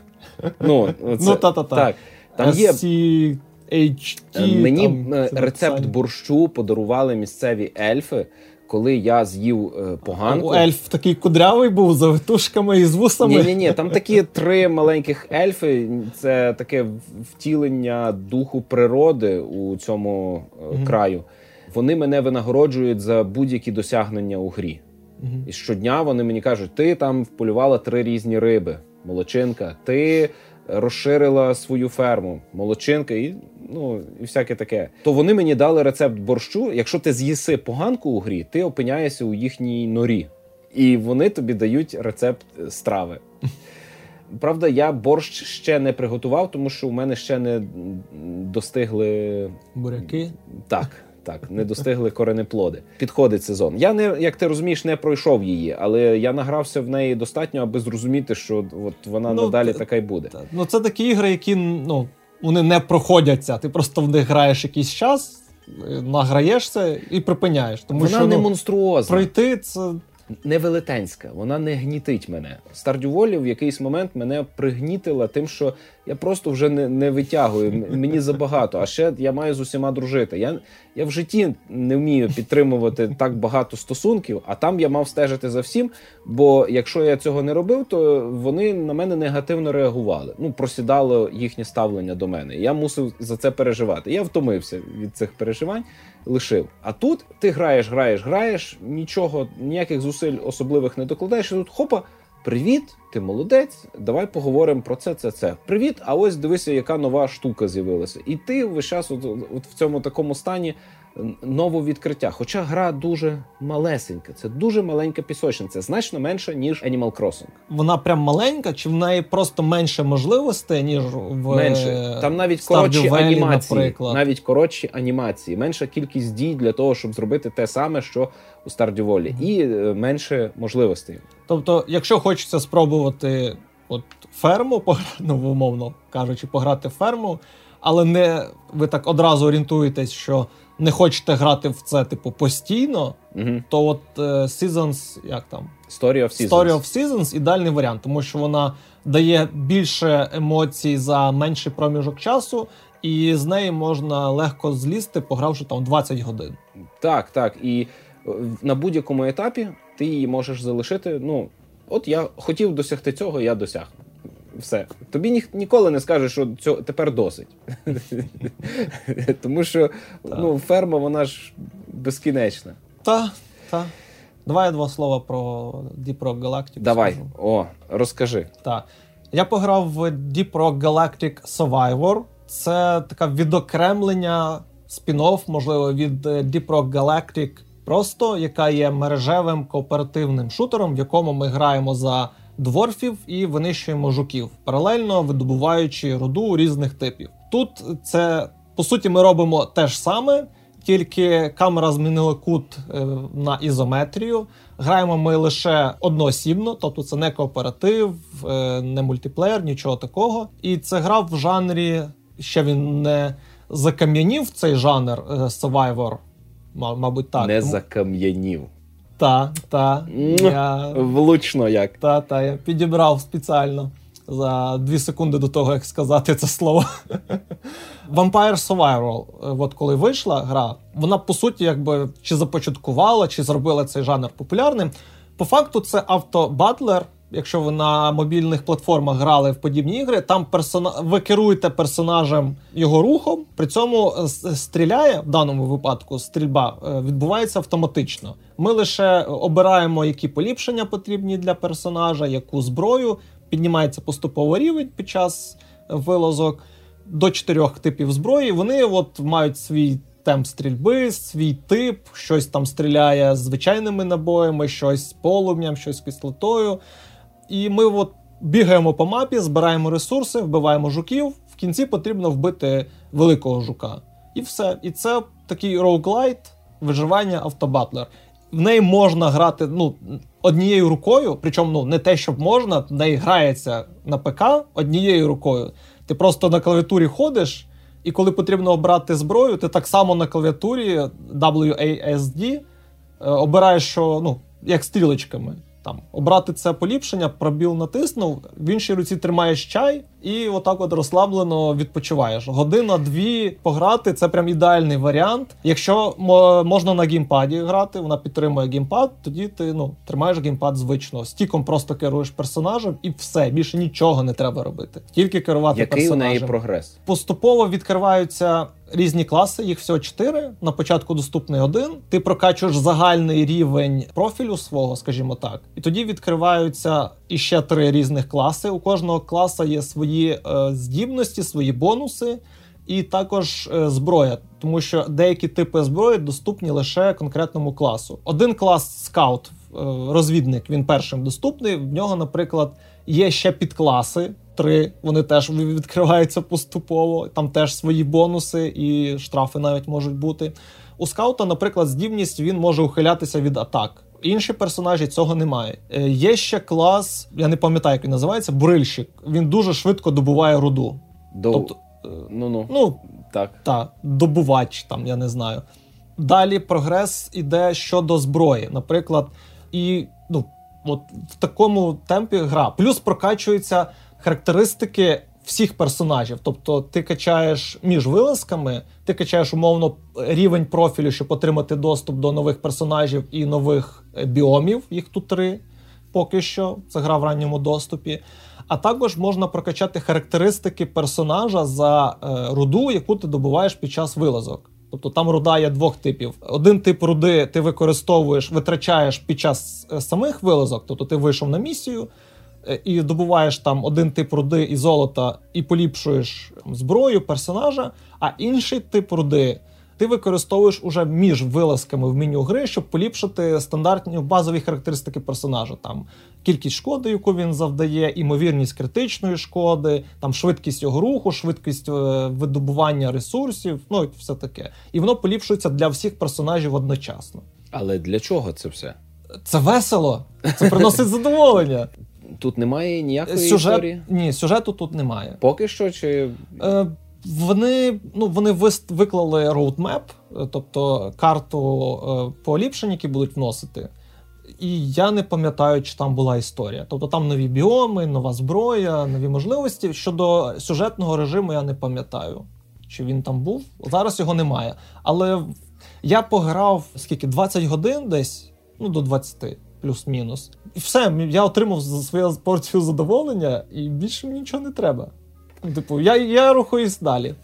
Так. Там є... SCHT. Мені рецепт борщу подарували місцеві ельфи, коли я з'їв поганку. Ельф такий кудрявий був, з завитушками і з вусами? Ні, там такі 3 маленьких ельфи, це таке втілення духу природи у цьому краю. Вони мене винагороджують за будь-які досягнення у грі. І щодня вони мені кажуть, ти там вполювала 3 різні риби, молодчинка, ти розширила свою ферму, молодчинка і всяке таке. То вони мені дали рецепт борщу. Якщо ти з'їси поганку у грі, ти опиняєшся у їхній норі. І вони тобі дають рецепт страви. Правда, я борщ ще не приготував, тому що у мене ще не достигли... буряки? Так, не достигли коренеплоди. Підходить сезон. Я, як ти розумієш, не пройшов її, але я награвся в неї достатньо, аби зрозуміти, що вона надалі така й буде. Це такі ігри, які, вони не проходяться. Ти просто в них граєш якийсь час, награєшся і припиняєш. Тому вона не монструозна. Пройти це... Не велетенська, вона не гнітить мене. Stardew Valley в якийсь момент мене пригнітила тим, що я просто вже не витягую, мені забагато, а ще я маю з усіма дружити. Я в житті не вмію підтримувати так багато стосунків, а там я мав стежити за всім, бо якщо я цього не робив, то вони на мене негативно реагували. Просідало їхнє ставлення до мене. Я мусив за це переживати. Я втомився від цих переживань, лишив. А тут ти граєш, нічого, ніяких зусиль особливих не докладаєш, і тут хопа, привіт, ти молодець, давай поговоримо про це. Привіт, а ось дивися, яка нова штука з'явилася. І ти весь час от в цьому такому стані нового відкриття. Хоча гра дуже малесенька, це дуже маленька пісочниця, значно менша, ніж Animal Crossing. Вона прям маленька, чи в неї просто менше можливостей, ніж в менше. Там навіть коротші анімації, менша кількість дій для того, щоб зробити те саме, що у Stardew Valley, і менше можливостей. Тобто, якщо хочеться спробувати ферму, умовно кажучи, пограти в ферму, але ви так одразу орієнтуєтесь, що не хочете грати в це, постійно, то Seasons, як там? Story of Seasons ідеальний варіант, тому що вона дає більше емоцій за менший проміжок часу, і з неї можна легко злізти, погравши там 20 годин. Так. І на будь-якому етапі ти її можеш залишити. Ну, от я хотів досягти цього, я досяг. Все. Тобі ніколи не скажеш, що цього тепер досить. Тому що ферма, вона ж безкінечна. Так. Давай я 2 слова про Deep Rock Galactic. Давай, розкажи. Так. Я пограв в Deep Rock Galactic Survivor. Це таке відокремлення, спін-офф, можливо, від Deep Rock Galactic просто, яка є мережевим кооперативним шутером, в якому ми граємо за дворфів і винищуємо жуків, паралельно видобуваючи руду різних типів. Тут це, по суті, ми робимо те ж саме, тільки камера змінила кут на ізометрію. Граємо ми лише одноосібно, тобто це не кооператив, не мультиплеєр, нічого такого. І це гра в жанрі, ще він не закам'янів цей жанр Survivor, мабуть так. Не закам'янів. Та. Влучно як. Та, я підібрав спеціально за 2 секунди до того, як сказати це слово. Vampire Survivor, от коли вийшла гра, вона, по суті, якби чи започаткувала, чи зробила цей жанр популярним. По факту це автобатлер. Якщо ви на мобільних платформах грали в подібні ігри, там ви керуєте персонажем його рухом, при цьому стріляє, в даному випадку стрільба відбувається автоматично. Ми лише обираємо, які поліпшення потрібні для персонажа, яку зброю, піднімається поступово рівень під час вилазок до 4 типів зброї. Вони мають свій темп стрільби, свій тип, щось там стріляє звичайними набоями, щось з полум'ям, щось з кислотою. І ми бігаємо по мапі, збираємо ресурси, вбиваємо жуків. В кінці потрібно вбити великого жука. І все. І це такий роуглайт, виживання, автобатлер. В неї можна грати однією рукою, причому не те, щоб можна, в неї грається на ПК однією рукою. Ти просто на клавіатурі ходиш, і коли потрібно обрати зброю, ти так само на клавіатурі WASD обираєш, що, як стрілочками. Там, обрати це поліпшення, пробіл натиснув, в іншій руці тримаєш чай і отак розслаблено відпочиваєш. 1-2 пограти – це прям ідеальний варіант. Якщо можна на геймпаді грати, вона підтримує геймпад, тоді ти тримаєш геймпад звично. Стіком просто керуєш персонажем і все, більше нічого не треба робити. Тільки керувати персонажем. Який у неї прогрес? Поступово відкриваються різні класи, їх всього 4. На початку доступний 1. Ти прокачуєш загальний рівень профілю свого, скажімо так. І тоді відкриваються іще 3 різних класи. У кожного класа є свої здібності, свої бонуси і також зброя. Тому що деякі типи зброї доступні лише конкретному класу. Один клас скаут, розвідник, він першим доступний. В нього, наприклад, є ще підкласи. 3, вони теж відкриваються поступово, там теж свої бонуси і штрафи навіть можуть бути. У скаута, наприклад, здібність, він може ухилятися від атак. Інші персонажі цього немає. Є ще клас, я не пам'ятаю, як він називається, бурильщик. Він дуже швидко добуває руду. Тобто, так, добувач, там, я не знаю. Далі прогрес іде щодо зброї, наприклад, і в такому темпі гра. Плюс прокачуються характеристики всіх персонажів. Тобто ти качаєш між вилазками, ти качаєш умовно рівень профілю, щоб отримати доступ до нових персонажів і нових біомів. Їх тут 3 поки що. Це гра в ранньому доступі. А також можна прокачати характеристики персонажа за руду, яку ти добуваєш під час вилазок. Тобто там руда є 2 типів. Один тип руди ти витрачаєш під час самих вилазок, тобто ти вийшов на місію, і добуваєш там один тип руди і золота і поліпшуєш зброю персонажа, а інший тип руди ти використовуєш уже між вилазками в меню гри, щоб поліпшити стандартні базові характеристики персонажа. Там кількість шкоди, яку він завдає, імовірність критичної шкоди, там швидкість його руху, швидкість видобування ресурсів, і все таке. І воно поліпшується для всіх персонажів одночасно. Але для чого це все? Це весело, це приносить задоволення. Тут немає ніякої історії? Ні, сюжету тут немає. Поки що, чи... Вони виклали роудмеп, тобто карту поліпшень, які будуть вносити. І я не пам'ятаю, чи там була історія. Тобто там нові біоми, нова зброя, нові можливості. Щодо сюжетного режиму я не пам'ятаю, чи він там був. Зараз його немає. Але я пограв, 20 годин десь, до 20, плюс-мінус. І все, я отримав свою порцію задоволення, і більше мені нічого не треба. Типу, я рухаюсь далі.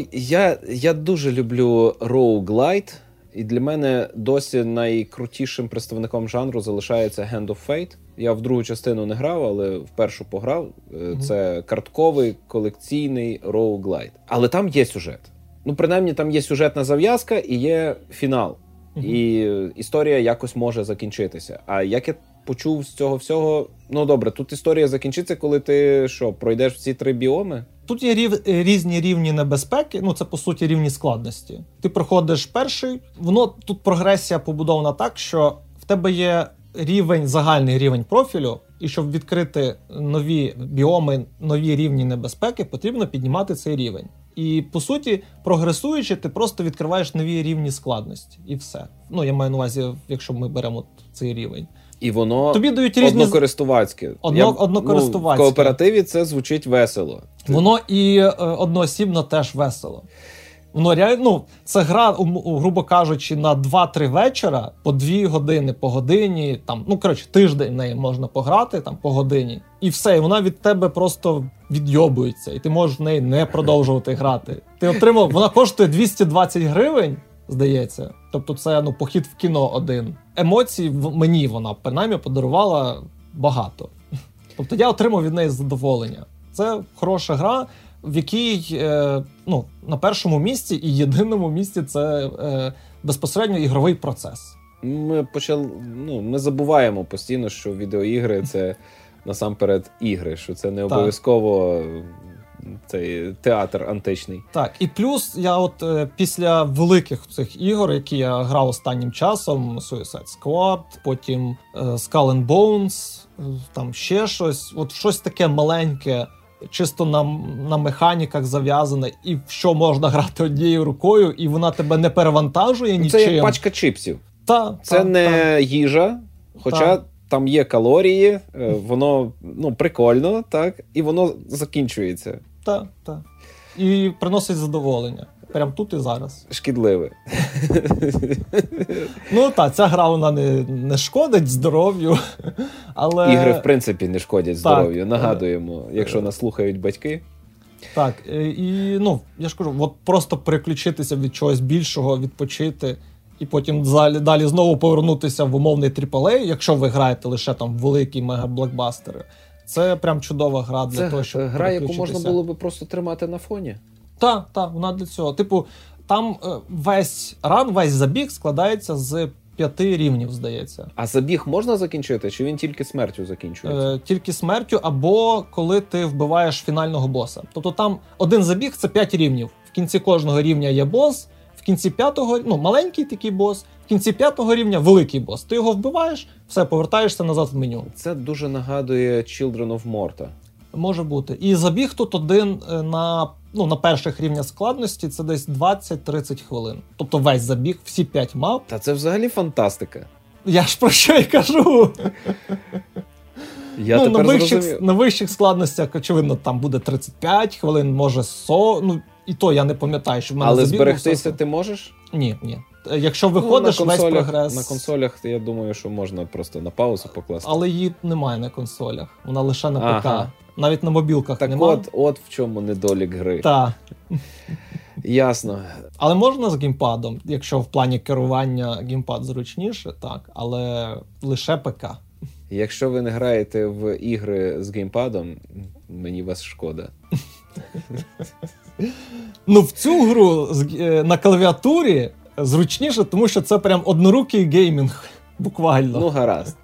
Я дуже люблю roguelite, і для мене досі найкрутішим представником жанру залишається Hand of Fate. Я в другу частину не грав, але в першу пограв. Це картковий, колекційний roguelite. Але там є сюжет. Принаймні, там є сюжетна зав'язка і є фінал. І історія якось може закінчитися. А як я почув з цього всього, добре, тут історія закінчиться, коли ти, пройдеш всі 3 біоми? Тут є різні рівні небезпеки, це, по суті, рівні складності. Ти проходиш перший, тут прогресія побудована так, що в тебе є загальний рівень профілю, і щоб відкрити нові біоми, нові рівні небезпеки, потрібно піднімати цей рівень. І, по суті, прогресуючи, ти просто відкриваєш нові рівні складності. І все. Я маю на увазі, якщо ми беремо цей рівень. І воно тобі дають різні... однокористувацьке. Однокористувацьке. В кооперативі це звучить весело. Воно і одноосібно теж весело. Воно реально, це гра, грубо кажучи, на 2-3 вечора, по 2 години, по годині, тиждень в неї можна пограти, по годині. І все, і вона від тебе просто відйобується, і ти можеш в неї не продовжувати грати. Ти отримав, вона коштує 220 гривень, здається. Тобто це, похід в кіно один. Емоцій мені вона, принаймні, подарувала багато. Тобто я отримав від неї задоволення. Це хороша гра, в якій, на першому місці і єдиному місці це безпосередньо ігровий процес. Ми забуваємо постійно, що відеоігри – це насамперед ігри, що це не обов'язково цей театр античний. Так, і плюс я після великих цих ігор, які я грав останнім часом, Suicide Squad, потім Skull and Bones, там ще щось, щось таке маленьке, чисто на механіках зав'язане, і в що можна грати однією рукою, і вона тебе не перевантажує нічим. Це як пачка чипсів. Це не їжа, хоча там є калорії, воно прикольно, так, і воно закінчується. Так. І приносить задоволення. Прям тут і зараз. Шкідливе. Ця гра, вона не шкодить здоров'ю, але... Ігри, в принципі, не шкодять здоров'ю, нагадуємо, якщо нас слухають батьки. Так, і, я ж кажу, просто переключитися від чогось більшого, відпочити, і потім далі знову повернутися в умовний AAA, якщо ви граєте лише там великі мега-блокбастери. Це прям чудова гра для того, щоб гра, яку можна було би просто тримати на фоні? Так, вона для цього. Там весь забіг складається з 5 рівнів, здається. А забіг можна закінчити, чи він тільки смертю закінчується? Тільки смертю, або коли ти вбиваєш фінального боса. Тобто там один забіг – це 5 рівнів. В кінці кожного рівня є бос, в кінці 5-го, маленький такий бос, в кінці 5-го рівня великий бос. Ти його вбиваєш, все, повертаєшся назад в меню. Це дуже нагадує Children of Morta. Може бути. І забіг тут один на перших рівнях складності, це десь 20-30 хвилин. Тобто весь забіг, всі 5 мап. Та це взагалі фантастика. Я ж про що й кажу. Я тепер зрозумів. На вищих складностях, очевидно, там буде 35 хвилин, може 100, і то я не пам'ятаю, що в мене але забіг. Але зберегтися ти можеш? Ні. Якщо виходиш, весь прогрес... На консолях, я думаю, що можна просто на паузу покласти. Але її немає на консолях, вона лише на ПК. Навіть на мобілках немає. Так от в чому недолік гри. Так. Ясно. Але можна з геймпадом, якщо в плані керування геймпад зручніше, так, але лише ПК. Якщо ви не граєте в ігри з геймпадом, мені вас шкода. В цю гру на клавіатурі зручніше, тому що це прям однорукий геймінг, буквально. Гаразд.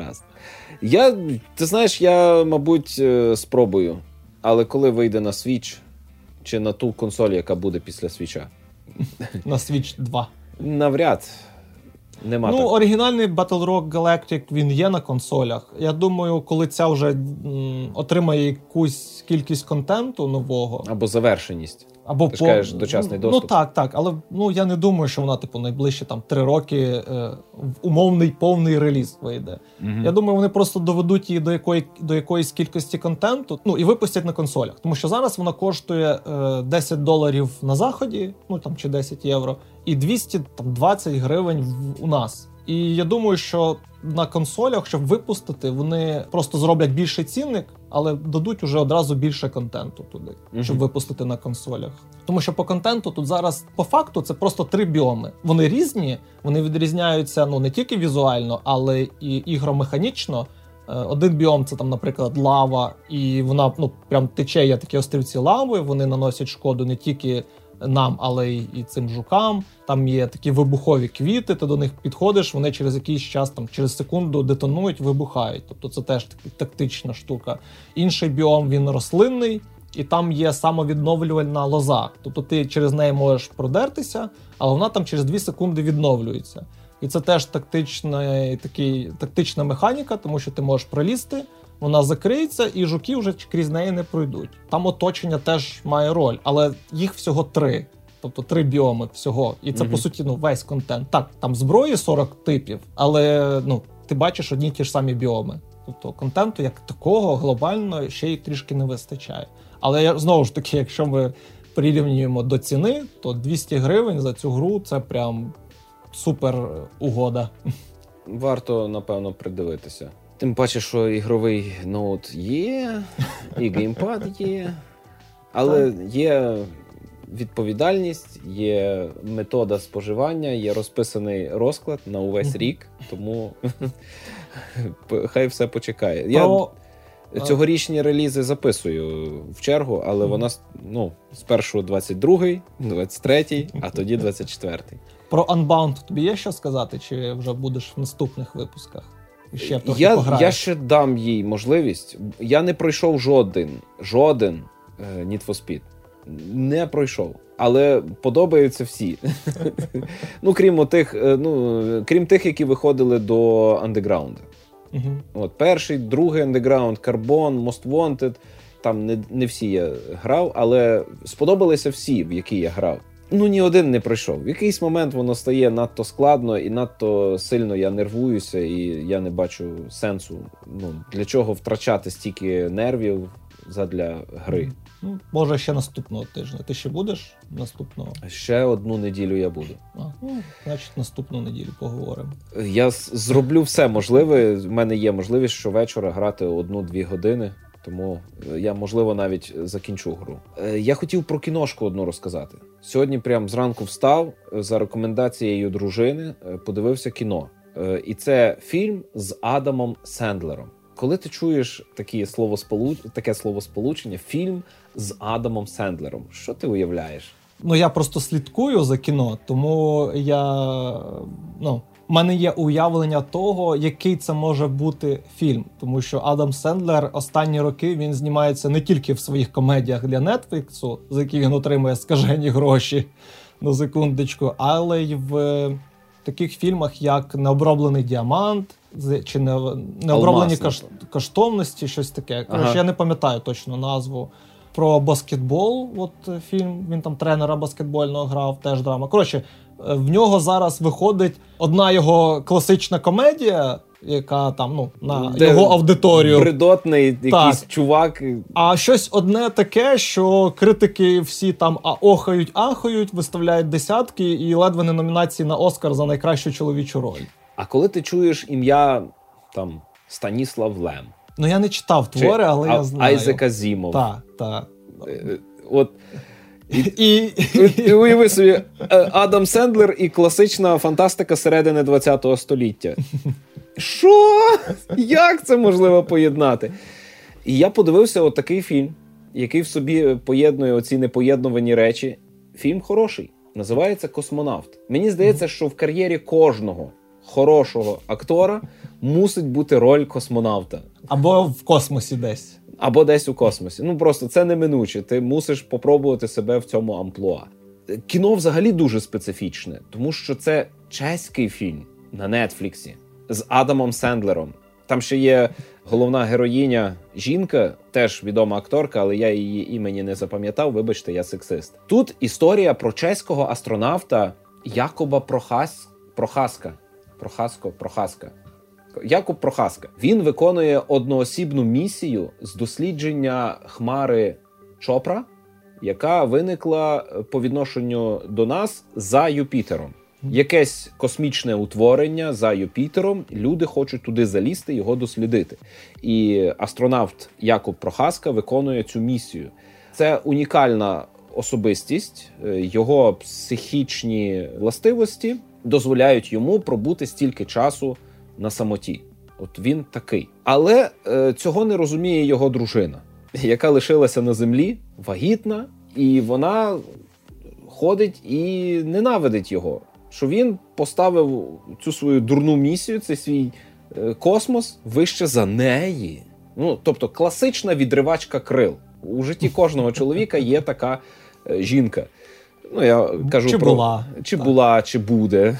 Ти знаєш, я, мабуть, спробую. Але коли вийде на Switch, чи на ту консоль, яка буде після Switch'а? На Switch 2. Навряд. Нема так. Оригінальний Battle Rock Galactic, він є на консолях. Я думаю, коли ця вже отримає якусь кількість контенту нового. Або завершеність. Або ти кажеш, дочасний доступ. Ну так, але я не думаю, що вона найближчі 3 роки в умовний повний реліз вийде. Я думаю, вони просто доведуть її до якоїсь кількості контенту, і випустять на консолях. Тому що зараз вона коштує $10 на Заході, чи 10 євро, і 220 гривень у нас. І я думаю, що на консолях, щоб випустити, вони просто зроблять більший цінник, але дадуть уже одразу більше контенту туди, щоб випустити на консолях. Тому що по контенту тут зараз, по факту, це просто 3 біоми. Вони різні, вони відрізняються не тільки візуально, але і ігромеханічно. Один біом — це наприклад, лава, і вона прям тече, є такі острівці лави, вони наносять шкоду не тільки нам, але і цим жукам. Там є такі вибухові квіти, ти до них підходиш, вони через якийсь час, через секунду детонують, вибухають. Тобто це теж тактична штука. Інший біом, він рослинний, і там є самовідновлювальна лоза. Тобто ти через неї можеш продертися, але вона там через 2 секунди відновлюється. І це теж тактична механіка, тому що ти можеш пролізти, вона закриється, і жуки вже крізь неї не пройдуть. Там оточення теж має роль, але їх всього 3. Тобто 3 біоми всього. І це, по суті, весь контент. Так, там зброї 40 типів, але ти бачиш одні й ті ж самі біоми. Тобто контенту як такого глобально ще й трішки не вистачає. Але знову ж таки, якщо ми прирівнюємо до ціни, то 200 гривень за цю гру – це прям супер угода. Варто, напевно, придивитися. Тим паче, що ігровий ноут є, і геймпад є, але є відповідальність, є метода споживання, є розписаний розклад на увесь рік, тому хай все почекає. Я цьогорічні релізи записую в чергу, але вона спершу 22-й, 23-й, а тоді 24-й. Про Unbound тобі є що сказати, чи вже будеш в наступних випусках? Я ще дам їй можливість. Я не пройшов жоден Need for Speed. Не пройшов. Але подобаються всі. Крім тих, які виходили до Underground. Перший, другий Underground, Carbon, Most Wanted. Там не всі я грав, але сподобалися всі, в які я грав. Ні один не пройшов. В якийсь момент воно стає надто складно і надто сильно я нервуюся, і я не бачу сенсу. Для чого втрачати стільки нервів задля гри? Може, ще наступного тижня. Ти ще будеш наступного? Ще 1 неділю я буду. Значить, наступну неділю поговоримо. Я зроблю все можливе. В мене є можливість щовечора грати 1-2 години. Тому я, можливо, навіть закінчу гру. Я хотів про кіношку одну розказати. Сьогодні прям зранку встав, за рекомендацією дружини, подивився кіно. І це фільм з Адамом Сендлером. Коли ти чуєш таке словосполучення, фільм з Адамом Сендлером, що ти уявляєш? Я просто слідкую за кіно, тому в мене є уявлення того, який це може бути фільм. Тому що Адам Сендлер останні роки він знімається не тільки в своїх комедіях для Нетфліксу, за які він отримує скажені гроші, на секундочку, але й в таких фільмах, як «Необроблений діамант», чи «Необроблені коштовності», щось таке. Я не пам'ятаю точно назву. Про баскетбол, фільм, він там тренера баскетбольного грав, теж драма. В нього зараз виходить одна його класична комедія, яка там, на його аудиторію. Бредотний якийсь чувак. А щось одне таке, що критики всі там охають, виставляють десятки і ледве не номінації на Оскар за найкращу чоловічу роль. А коли ти чуєш ім'я там Станіслав Лем? Я не читав твори, але я знаю. Айзек Азімов. Так. І уяви собі, Адам Сендлер і класична фантастика середини 20-го століття. Що? Як це можливо поєднати? І я подивився такий фільм, який в собі поєднує оці непоєднувані речі. Фільм хороший. Називається «Космонавт». Мені здається, що в кар'єрі кожного хорошого актора мусить бути роль космонавта. Або в космосі десь. Або десь у космосі. Просто це неминуче. Ти мусиш попробувати себе в цьому амплуа. Кіно взагалі дуже специфічне, тому що це чеський фільм на Нетфліксі з Адамом Сендлером. Там ще є головна героїня, жінка, теж відома акторка, але я її імені не запам'ятав, вибачте, я сексист. Тут історія про чеського астронавта Якуба Прохаска. Якуб Прохаска. Він виконує одноосібну місію з дослідження хмари Чопра, яка виникла по відношенню до нас за Юпітером. Якесь космічне утворення за Юпітером, люди хочуть туди залізти, його дослідити. І астронавт Якуб Прохаска виконує цю місію. Це унікальна особистість, його психічні властивості дозволяють йому пробути стільки часу на самоті. От він такий. Але цього не розуміє його дружина, яка лишилася на землі, вагітна, і вона ходить і ненавидить його. Що він поставив цю свою дурну місію, цей свій космос, вище за неї. Ну, тобто класична відривачка крил. У житті кожного чоловіка є така жінка. Ну, я кажу чи про... була. Чи була, чи буде.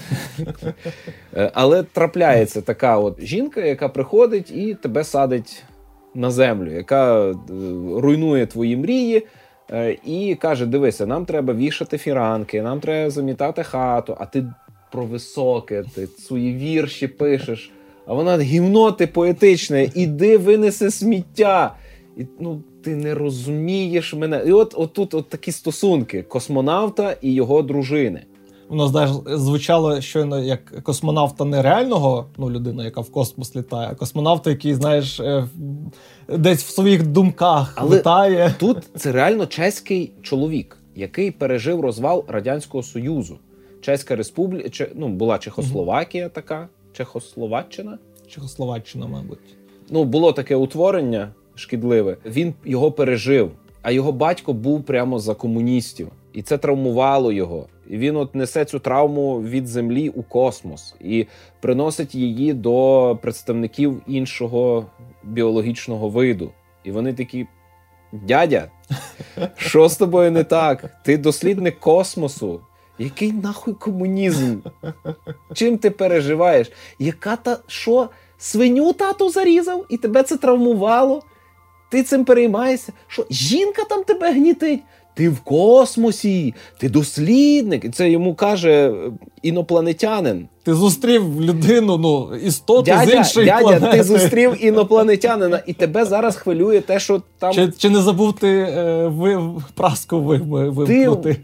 Але трапляється така от жінка, яка приходить і тебе садить на землю, яка руйнує твої мрії, і каже, дивися, нам треба вішати фіранки, нам треба замітати хату, а ти про високе, ти свої вірші пишеш, а вона гівно ти поетичне, іди винеси сміття. І, ну, ти не розумієш мене. І от тут такі стосунки космонавта і його дружини. Воно, знаєш, звучало щойно як космонавта не реального, ну, людина, яка в космос літає, а космонавта, який, знаєш, десь в своїх думках літає. Тут це реально чеський чоловік, який пережив розвал Радянського Союзу. Чеська республіка, ну, була Чехословакія така, Чехословаччина, мабуть. Ну, було таке утворення шкідливе. Він його пережив, а його батько був прямо за комуністів. І це травмувало його. І він от несе цю травму від Землі у космос і приносить її до представників іншого біологічного виду. І вони такі: дядя, що з тобою не так? Ти дослідник космосу. Який нахуй комунізм? Чим ти переживаєш? Яка та, що? Свиню тату зарізав і тебе це травмувало? Ти цим переймаєшся? Що, жінка там тебе гнітить? Ти в космосі, ти дослідник. І це йому каже інопланетянин. Ти зустрів людину, ну, істоту з іншої планети. Дядя, ти зустрів інопланетянина, і тебе зараз хвилює те, що там... Чи не забув ти праску вимкнути?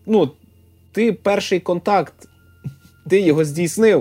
Ти перший контакт, ти його здійснив.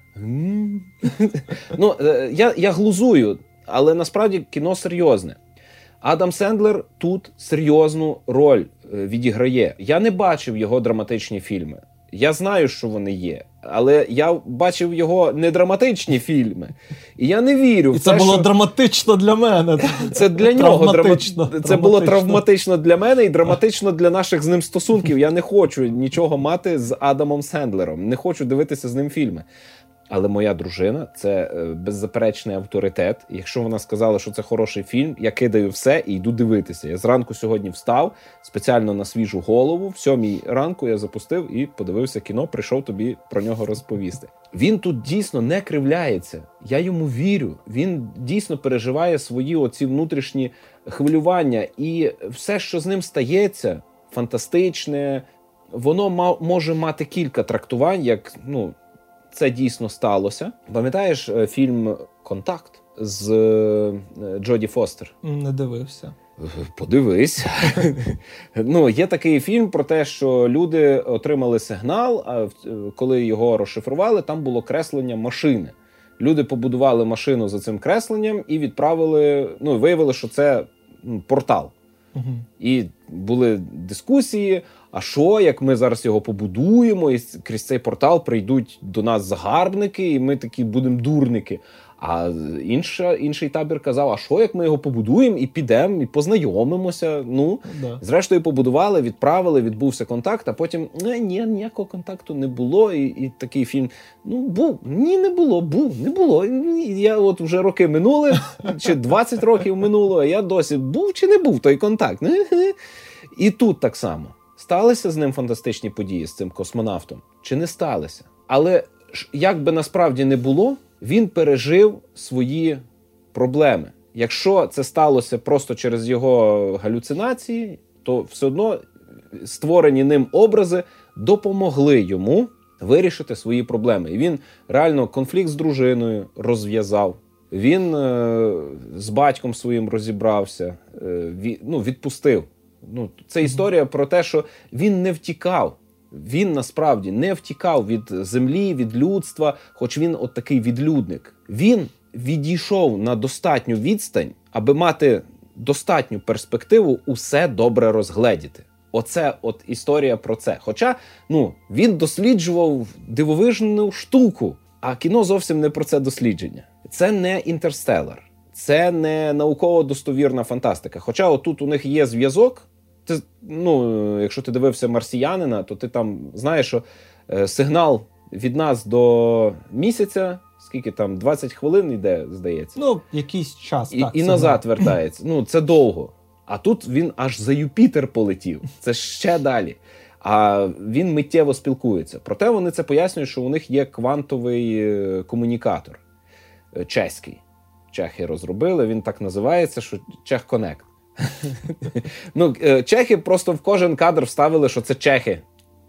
Ну, я глузую, але насправді кіно серйозне. Адам Сендлер тут серйозну роль відіграє. Я не бачив його драматичні фільми. Я знаю, що вони є, але я бачив його недраматичні фільми. І я не вірю в це. І це було драматично для мене. Це для нього це було травматично для мене і драматично для наших з ним стосунків. Я не хочу нічого мати з Адамом Сендлером. Не хочу дивитися з ним фільми. Але моя дружина – це беззаперечний авторитет. Якщо вона сказала, що це хороший фільм, я кидаю все і йду дивитися. Я зранку сьогодні встав, спеціально на свіжу голову, в 7 ранку я запустив і подивився кіно, прийшов тобі про нього розповісти. Він тут дійсно не кривляється. Я йому вірю. Він дійсно переживає свої оці внутрішні хвилювання. І все, що з ним стається, фантастичне, воно може мати кілька трактувань, як, ну, це дійсно сталося. Пам'ятаєш фільм «Контакт» з Джоді Фостер? Не дивився. Подивись. Ну, є такий фільм про те, що люди отримали сигнал, а коли його розшифрували, там було креслення машини. Люди побудували машину за цим кресленням і відправили, ну, виявили, що це портал. Угу. І були дискусії, а що, як ми зараз його побудуємо, і крізь цей портал прийдуть до нас загарбники, і ми такі будемо дурники. А інший табір казав, а що, як ми його побудуємо, і підемо, і познайомимося. Ну, да. Зрештою, побудували, відправили, відбувся контакт, а потім, ніякого контакту не було, і такий фільм, був, не було. Я от вже роки минули, чи 20 років минуло, а я досі, був чи не був той контакт. І тут так само. Сталися з ним фантастичні події, з цим космонавтом? Чи не сталися? Але як би насправді не було, він пережив свої проблеми. Якщо це сталося просто через його галюцинації, то все одно створені ним образи допомогли йому вирішити свої проблеми. І він реально конфлікт з дружиною розв'язав, він з батьком своїм розібрався, відпустив. Це історія про те, що він не втікав. Він насправді не втікав від землі, від людства, хоч він от такий відлюдник. Він відійшов на достатню відстань, аби мати достатню перспективу усе добре розгледіти. Оце от історія про це. Хоча, він досліджував дивовижну штуку, а кіно зовсім не про це дослідження. Це не «Інтерстеллар», це не науково-достовірна фантастика. Хоча отут у них є зв'язок. Якщо ти дивився «Марсіянина», то ти там знаєш, що сигнал від нас до місяця, скільки там, 20 хвилин йде, здається. Якийсь час. І назад вертається. Це довго. А тут він аж за Юпітер полетів. Це ще далі. А він миттєво спілкується. Проте вони це пояснюють, що у них є квантовий комунікатор чеський. Чехи розробили, він так називається, що Czech Connect. Чехи просто в кожен кадр вставили, що це чехи.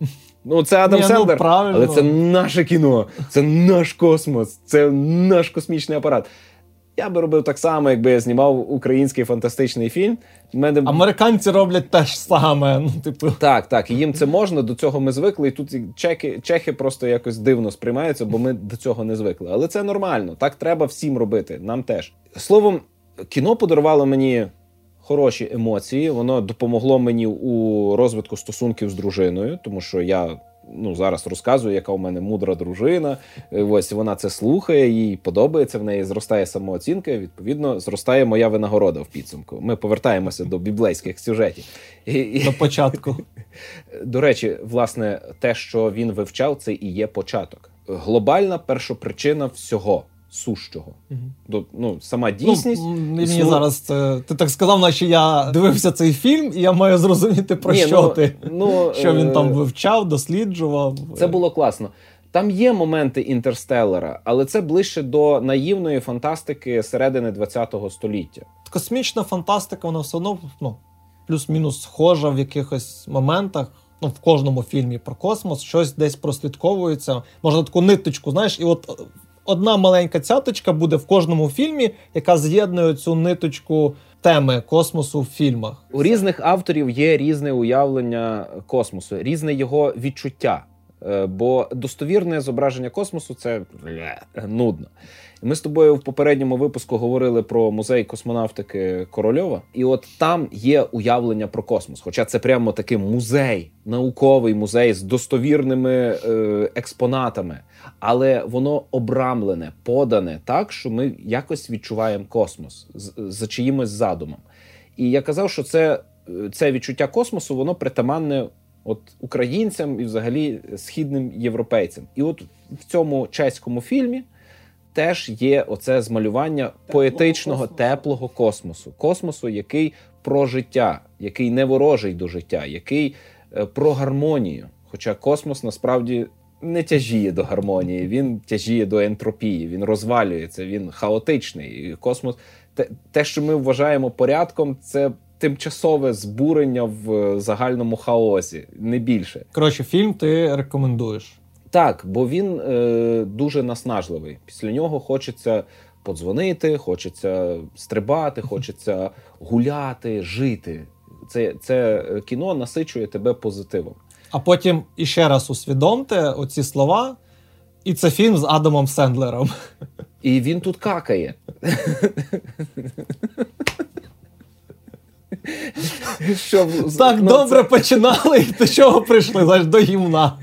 Це Адам Сендлер, але це наше кіно, це наш космос, це наш космічний апарат. Я би робив так само, якби я знімав український фантастичний фільм. Американці роблять те ж саме. Так, і їм це можна, до цього ми звикли, і тут чехи просто якось дивно сприймаються, бо ми до цього не звикли. Але це нормально, так треба всім робити, нам теж. Словом, кіно подарувало мені хороші емоції, воно допомогло мені у розвитку стосунків з дружиною, тому що я зараз розказую, яка у мене мудра дружина, ось вона це слухає, їй подобається, в неї зростає самооцінка, відповідно, зростає моя винагорода в підсумку. Ми повертаємося до біблейських сюжетів. До початку. До речі, власне, те, що він вивчав, це і є початок. Глобальна першопричина всього сущого. Сама дійсність. Мені зараз ти так сказав, наче я дивився цей фільм, і я маю зрозуміти, про що ти. Що він там вивчав, досліджував. Це було класно. Там є моменти «Інтерстеллара», але це ближче до наївної фантастики середини ХХ століття. Космічна фантастика, вона все одно плюс-мінус схожа в якихось моментах. В кожному фільмі про космос щось десь прослідковується. Можна таку ниточку, знаєш, і от одна маленька цяточка буде в кожному фільмі, яка з'єднує цю ниточку теми космосу в фільмах. У різних авторів є різне уявлення космосу, різне його відчуття. Бо достовірне зображення космосу – це нудно. Ми з тобою в попередньому випуску говорили про музей космонавтики Корольова. І от там є уявлення про космос. Хоча це прямо такий музей, науковий музей з достовірними експонатами. Але воно обрамлене, подане так, що ми якось відчуваємо космос за чиїмось задумом. І я казав, що це відчуття космосу, воно притаманне українцям і взагалі східним європейцям. І от в цьому чеському фільмі теж є оце змалювання поетичного, теплого космосу. Космосу, який про життя, який не ворожий до життя, який про гармонію. Хоча космос насправді не тяжіє до гармонії, він тяжіє до ентропії, він розвалюється, він хаотичний. І космос, те, що ми вважаємо порядком, це тимчасове збурення в загальному хаосі, не більше. Коротше, фільм ти рекомендуєш? Так, бо він дуже наснажливий. Після нього хочеться подзвонити, хочеться стрибати, хочеться гуляти, жити. Це кіно насичує тебе позитивом. А потім іще раз усвідомте оці слова, і це фільм з Адамом Сендлером. І він тут какає. Так добре починали, і до чого прийшли? Знаєш, до гімна.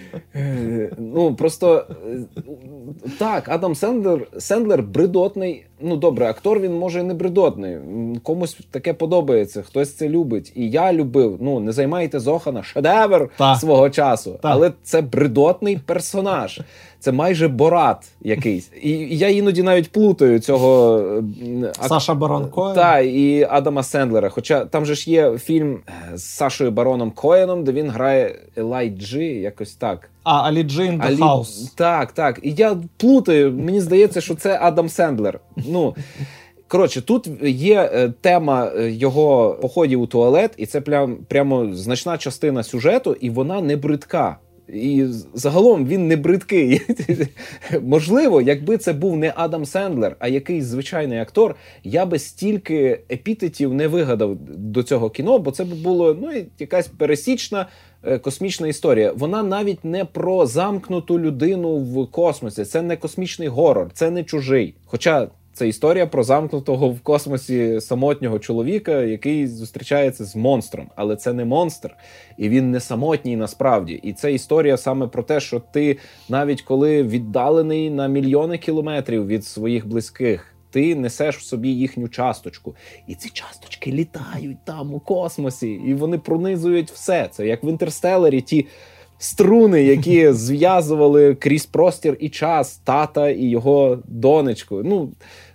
Просто так, Адам Сендлер бредотний ну добре, актор він може не бредотний, комусь таке подобається, хтось це любить. І я любив, ну не займайте Зохана, шедевр свого часу, але це бредотний персонаж. Це майже Борат якийсь. І я іноді навіть плутаю цього... Саша Барон Коен. Так, і Адама Сендлера. Хоча там же ж є фільм з Сашою Бароном Коеном, де він грає Елай Джі, якось так. Алі Джі in the House. Так. І я плутаю, мені здається, що це Адам Сендлер. Ну... Коротше, тут є тема його походів у туалет, і це прямо значна частина сюжету, і вона не бридка. І загалом він не бридкий. Можливо, якби це був не Адам Сендлер, а якийсь звичайний актор, я би стільки епітетів не вигадав до цього кіно, бо це б було якась пересічна космічна історія. Вона навіть не про замкнуту людину в космосі, це не космічний горор, це не Чужий. Хоча це історія про замкнутого в космосі самотнього чоловіка, який зустрічається з монстром. Але це не монстр, і він не самотній насправді. І це історія саме про те, що ти, навіть коли віддалений на мільйони кілометрів від своїх близьких, ти несеш в собі їхню часточку. І ці часточки літають там у космосі, і вони пронизують все. Це як в «Інтерстелларі» ті струни, які зв'язували крізь простір і час тата і його донечку. Ну,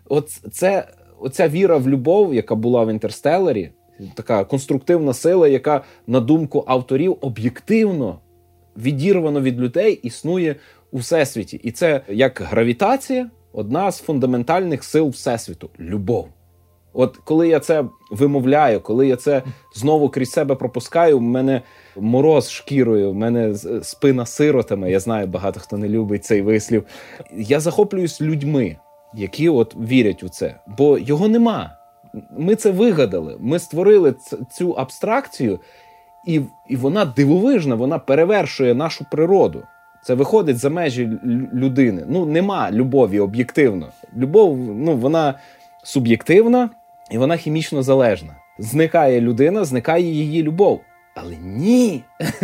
оця віра в любов, яка була в «Інтерстелларі», така конструктивна сила, яка, на думку авторів, об'єктивно, відірвано від людей, існує у Всесвіті. І це, як гравітація, одна з фундаментальних сил Всесвіту – любов. От коли я це вимовляю, коли я це знову крізь себе пропускаю, в мене мороз шкірою, в мене спина сиротами. Я знаю, багато хто не любить цей вислів. Я захоплююсь людьми, які от вірять у це. Бо його нема. Ми це вигадали. Ми створили цю абстракцію, і вона дивовижна, вона перевершує нашу природу. Це виходить за межі людини. Ну, нема любові об'єктивно. Любов, вона суб'єктивна, і вона хімічно залежна. Зникає людина, зникає її любов. Але ні!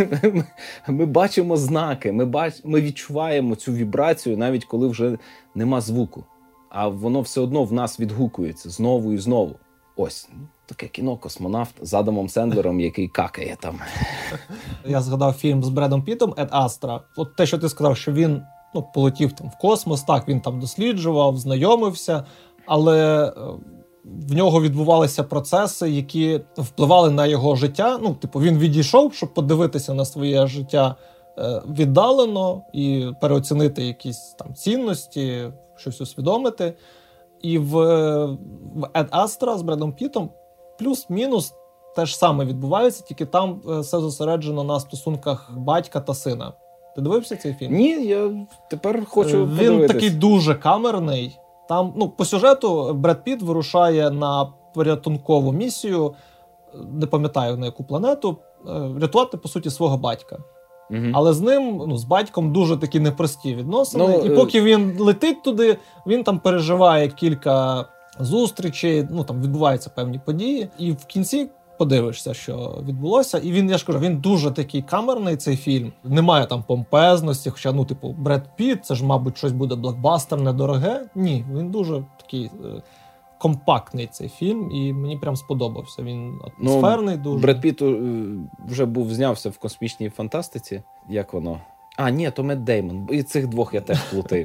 Ми бачимо знаки, ми відчуваємо цю вібрацію, навіть коли вже нема звуку. А воно все одно в нас відгукується знову і знову. Ось, таке кіно «Космонавт» з Адамом Сендлером, який какає там. Я згадав фільм з Бредом Піттом «Ед Астра». От те, що ти сказав, що він полетів там в космос, так, він там досліджував, знайомився, але в нього відбувалися процеси, які впливали на його життя. Ну, типу, він відійшов, щоб подивитися на своє життя віддалено і переоцінити якісь там цінності, щось усвідомити. І в «Ед Астра» з Бредом Піттом плюс-мінус те ж саме відбувається, тільки там все зосереджено на стосунках батька та сина. Ти дивився цей фільм? Ні, я тепер хочу подивитись. Він такий дуже камерний. Там, по сюжету Бред Пітт вирушає на порятункову місію, не пам'ятаю на яку планету, рятувати, по суті, свого батька. Угу. Але з ним, з батьком дуже такі непрості відносини. І поки він летить туди, він там переживає кілька зустрічей, там відбуваються певні події. І в кінці подивишся, що відбулося. І він, я ж кажу, він дуже такий камерний, цей фільм. Немає там помпезності, хоча, Бред Пітт, це ж, мабуть, щось буде блокбастерне, дороге. Ні, він дуже такий компактний цей фільм, і мені прям сподобався. Він атмосферний дуже. Бред Пітт вже знявся в «Космічній фантастиці». Як воно? А, ні, то Мет Деймон. І цих двох я теж плутаю.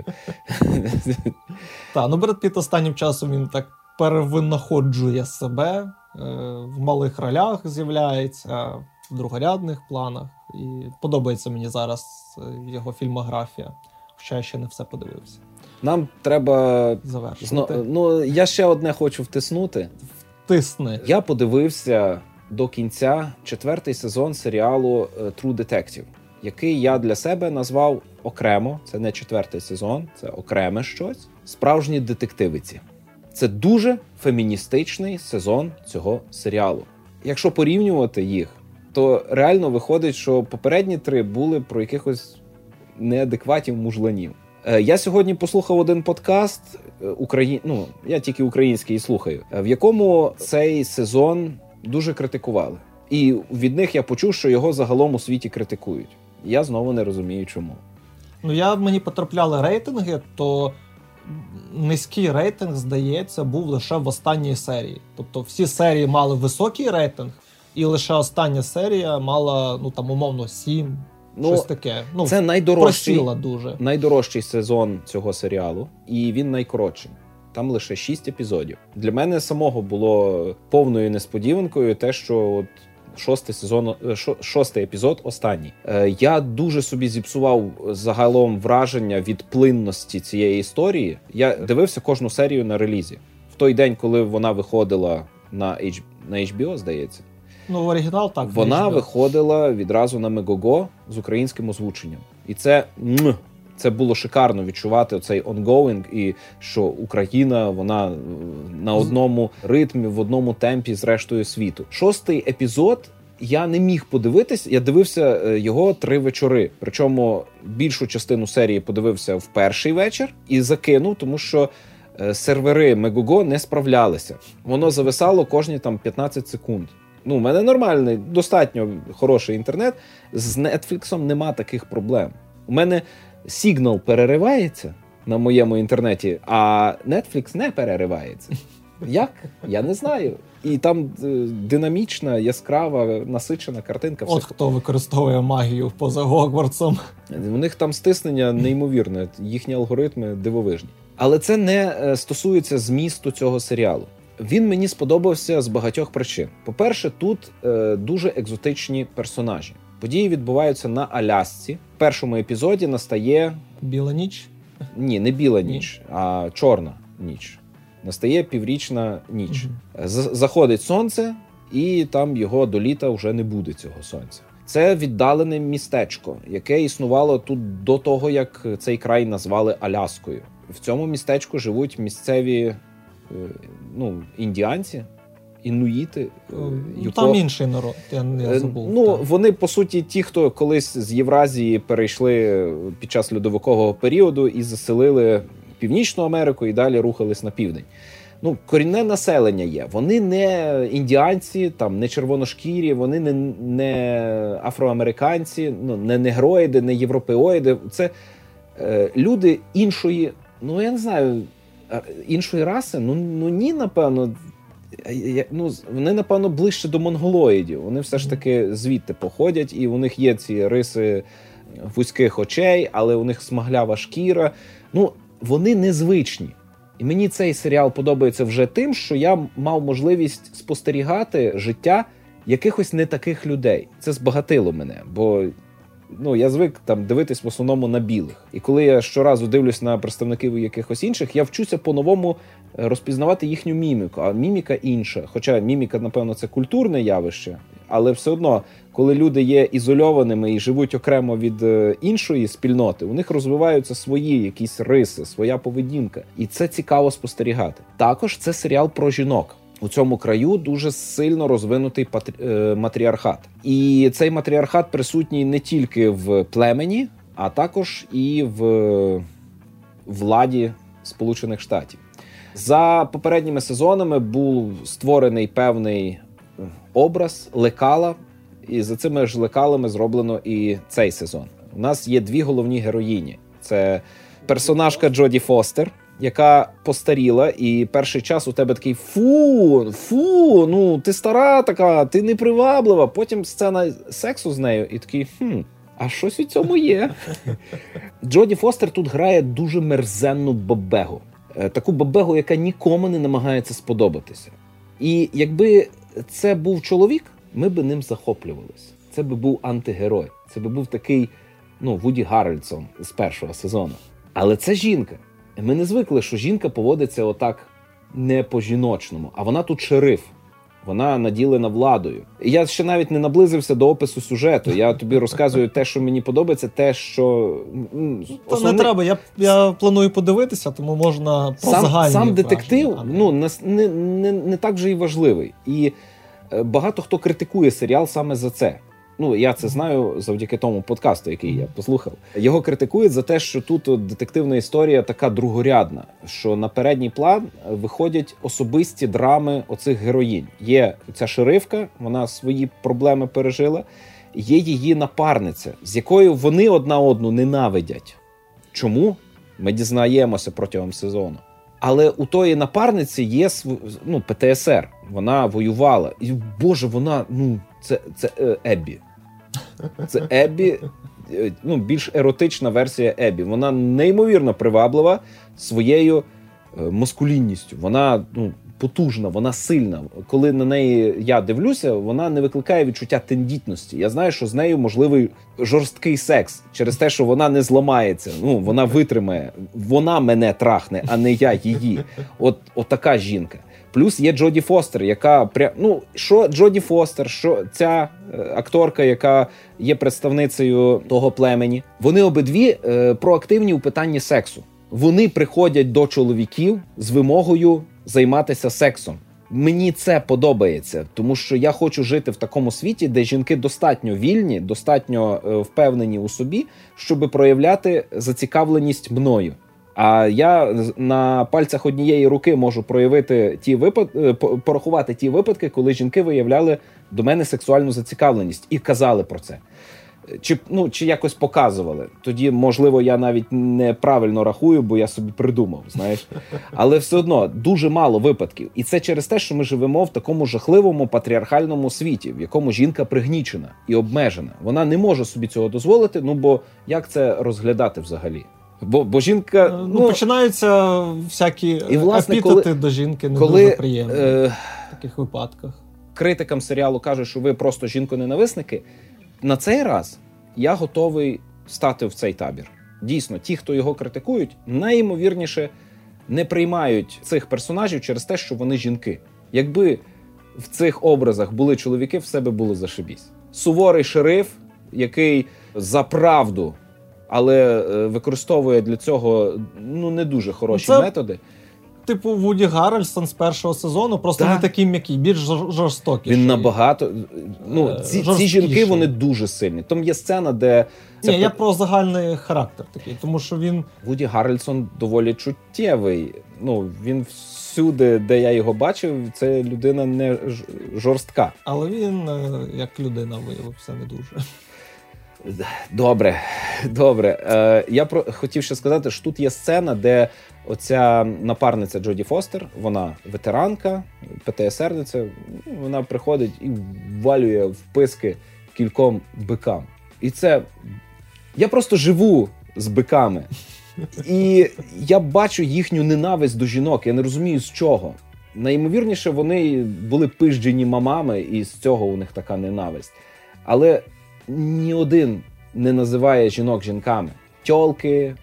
Так, Бред Пітт останнім часом він так перевинаходжує себе, в малих ролях з'являється, в другорядних планах. І подобається мені зараз його фільмографія. Хоча я ще не все подивився. Нам треба завершити. Я ще одне хочу втиснути. Втисни. Я подивився до кінця 4-й сезон серіалу True Detective, який я для себе назвав окремо. Це не 4-й сезон, це окреме щось. Справжні детективиці. Це дуже феміністичний сезон цього серіалу. Якщо порівнювати їх, то реально виходить, що попередні 3 були про якихось неадекватів мужланів. Я сьогодні послухав один подкаст, я тільки український слухаю, в якому цей сезон дуже критикували. І від них я почув, що його загалом у світі критикують. Я знову не розумію, чому. Мені потрапляли рейтинги, то низький рейтинг, здається, був лише в останній серії. Тобто всі серії мали високий рейтинг, і лише остання серія мала, умовно, 7, щось таке. Це найдорожчий сезон цього серіалу, і він найкоротший. Там лише 6 епізодів. Для мене самого було повною несподіванкою те, що шостий епізод останній. Я дуже собі зіпсував загалом враження від плинності цієї історії. Я дивився кожну серію на релізі. В той день, коли вона виходила на HBO, здається. В оригінал так. Вона виходила відразу на Мегого з українським озвученням. І це було шикарно відчувати оцей ongoing, і що Україна, вона на одному ритмі, в одному темпі з рештою світу. 6-й епізод я не міг подивитись, я дивився його 3 вечори. Причому більшу частину серії подивився в перший вечір і закинув, тому що сервери Мегого не справлялися. Воно зависало кожні 15 секунд. У мене нормальний, достатньо хороший інтернет. З Netflix нема таких проблем. У мене сигнал переривається на моєму інтернеті, а Netflix не переривається. Як? Я не знаю. І там динамічна, яскрава, насичена картинка. От хто використовує магію поза Гогвартсом. У них там стиснення неймовірне, їхні алгоритми дивовижні. Але це не стосується змісту цього серіалу. Він мені сподобався з багатьох причин. По-перше, тут дуже екзотичні персонажі. Події відбуваються на Алясці. В першому епізоді настає... Біла ніч? Ні, не біла ніч, а чорна ніч. Настає піврічна ніч. Заходить сонце, і там його до літа вже не буде, цього сонця. Це віддалене містечко, яке існувало тут до того, як цей край назвали Аляскою. В цьому містечку живуть місцеві індіанці, інуїти. Там інший народ, я не забув. Вони, по суті, ті, хто колись з Євразії перейшли під час льодовикового періоду і заселили Північну Америку і далі рухались на південь. Корінне населення є. Вони не індіанці, не червоношкірі, вони не афроамериканці, не негроїди, не європеоїди. Це люди іншої, я не знаю, іншої раси, ні, напевно. Вони, напевно, ближче до монголоїдів. Вони все ж таки звідти походять, і у них є ці риси вузьких очей, але у них смаглява шкіра. Вони незвичні. І мені цей серіал подобається вже тим, що я мав можливість спостерігати життя якихось не таких людей. Це збагатило мене, бо я звик дивитись в основному на білих. І коли я щоразу дивлюсь на представників якихось інших, я вчуся по-новому розпізнавати їхню міміку, а міміка інша. Хоча міміка, напевно, це культурне явище, але все одно, коли люди є ізольованими і живуть окремо від іншої спільноти, у них розвиваються свої якісь риси, своя поведінка. І це цікаво спостерігати. Також це серіал про жінок. У цьому краю дуже сильно розвинутий матріархат. І цей матріархат присутній не тільки в племені, а також і в владі Сполучених Штатів. За попередніми сезонами був створений певний образ лекала, і за цими ж лекалами зроблено і цей сезон. У нас є 2 головні героїні. Це персонажка Джоді Фостер, яка постаріла, і перший час у тебе такий фу, ти стара така, ти неприваблива. Потім сцена сексу з нею, і такий, а щось у цьому є. Джоді Фостер тут грає дуже мерзенну бабегу. Таку бабегу, яка нікому не намагається сподобатися. І якби це був чоловік, ми б ним захоплювалися. Це би був антигерой. Це би був такий, Вуді Гаррельсон з першого сезону. Але це жінка. Ми не звикли, що жінка поводиться отак не по-жіночному. А вона тут шериф. Вона наділена владою. І я ще навіть не наблизився до опису сюжету. Я тобі розказую те, що мені подобається, те, що... Не треба, я планую подивитися, тому можна про загальні. Сам детектив не так же і важливий. І багато хто критикує серіал саме за це. Я це знаю завдяки тому подкасту, який я послухав. Його критикують за те, що тут детективна історія така другорядна, що на передній план виходять особисті драми оцих героїнь. Є ця шерифка, вона свої проблеми пережила, є її напарниця, з якою вони одна одну ненавидять. Чому? Ми дізнаємося протягом сезону. Але у тої напарниці є ПТСР. Вона воювала. І, Боже, вона, це Еббі. Це Еббі, більш еротична версія Еббі. Вона неймовірно приваблива своєю маскулінністю. Вона, потужна, вона сильна. Коли на неї я дивлюся, вона не викликає відчуття тендітності. Я знаю, що з нею можливий жорсткий секс через те, що вона не зламається. Вона витримає. Вона мене трахне, а не я її. От така жінка. Плюс є Джоді Фостер, яка що Джоді Фостер, що ця акторка, яка є представницею того племені. Вони обидві проактивні у питанні сексу. Вони приходять до чоловіків з вимогою займатися сексом. Мені це подобається, тому що я хочу жити в такому світі, де жінки достатньо вільні, достатньо впевнені у собі, щоб проявляти зацікавленість мною. А я на пальцях однієї руки можу проявити порахувати ті випадки, коли жінки виявляли до мене сексуальну зацікавленість і казали про це. Чи якось показували. Тоді, можливо, я навіть неправильно рахую, бо я собі придумав, знаєш. Але все одно дуже мало випадків. І це через те, що ми живемо в такому жахливому патріархальному світі, в якому жінка пригнічена і обмежена. Вона не може собі цього дозволити, бо як це розглядати взагалі? Бо жінка... починаються всякі епітети до жінки не дуже приємні в таких випадках. Критикам серіалу кажуть, що ви просто жінко-ненависники. На цей раз я готовий стати в цей табір. Дійсно, ті, хто його критикують, найімовірніше не приймають цих персонажів через те, що вони жінки. Якби в цих образах були чоловіки, в себе було зашибісь. Суворий шериф, який за правду, але використовує для цього не дуже хороші методи. Типу Вуді Гаррельсон з першого сезону, просто не такий м'який, більш жорстокий. Він набагато... ці жінки, вони дуже сильні. Там є сцена, де... я про загальний характер такий, тому що він... Вуді Гаррельсон доволі чуттєвий. Він всюди, де я його бачив, це людина не жорстка. Але він, як людина, виявився не дуже. Добре. Я хотів ще сказати, що тут є сцена, де оця напарниця Джоді Фостер, вона ветеранка, ПТСРниця, вона приходить і ввалює в писки кільком бикам. І це... Я просто живу з биками. І я бачу їхню ненависть до жінок. Я не розумію, з чого. Найімовірніше, вони були пижджені мамами, і з цього у них така ненависть. Але ні один не називає жінок жінками. Тьолки,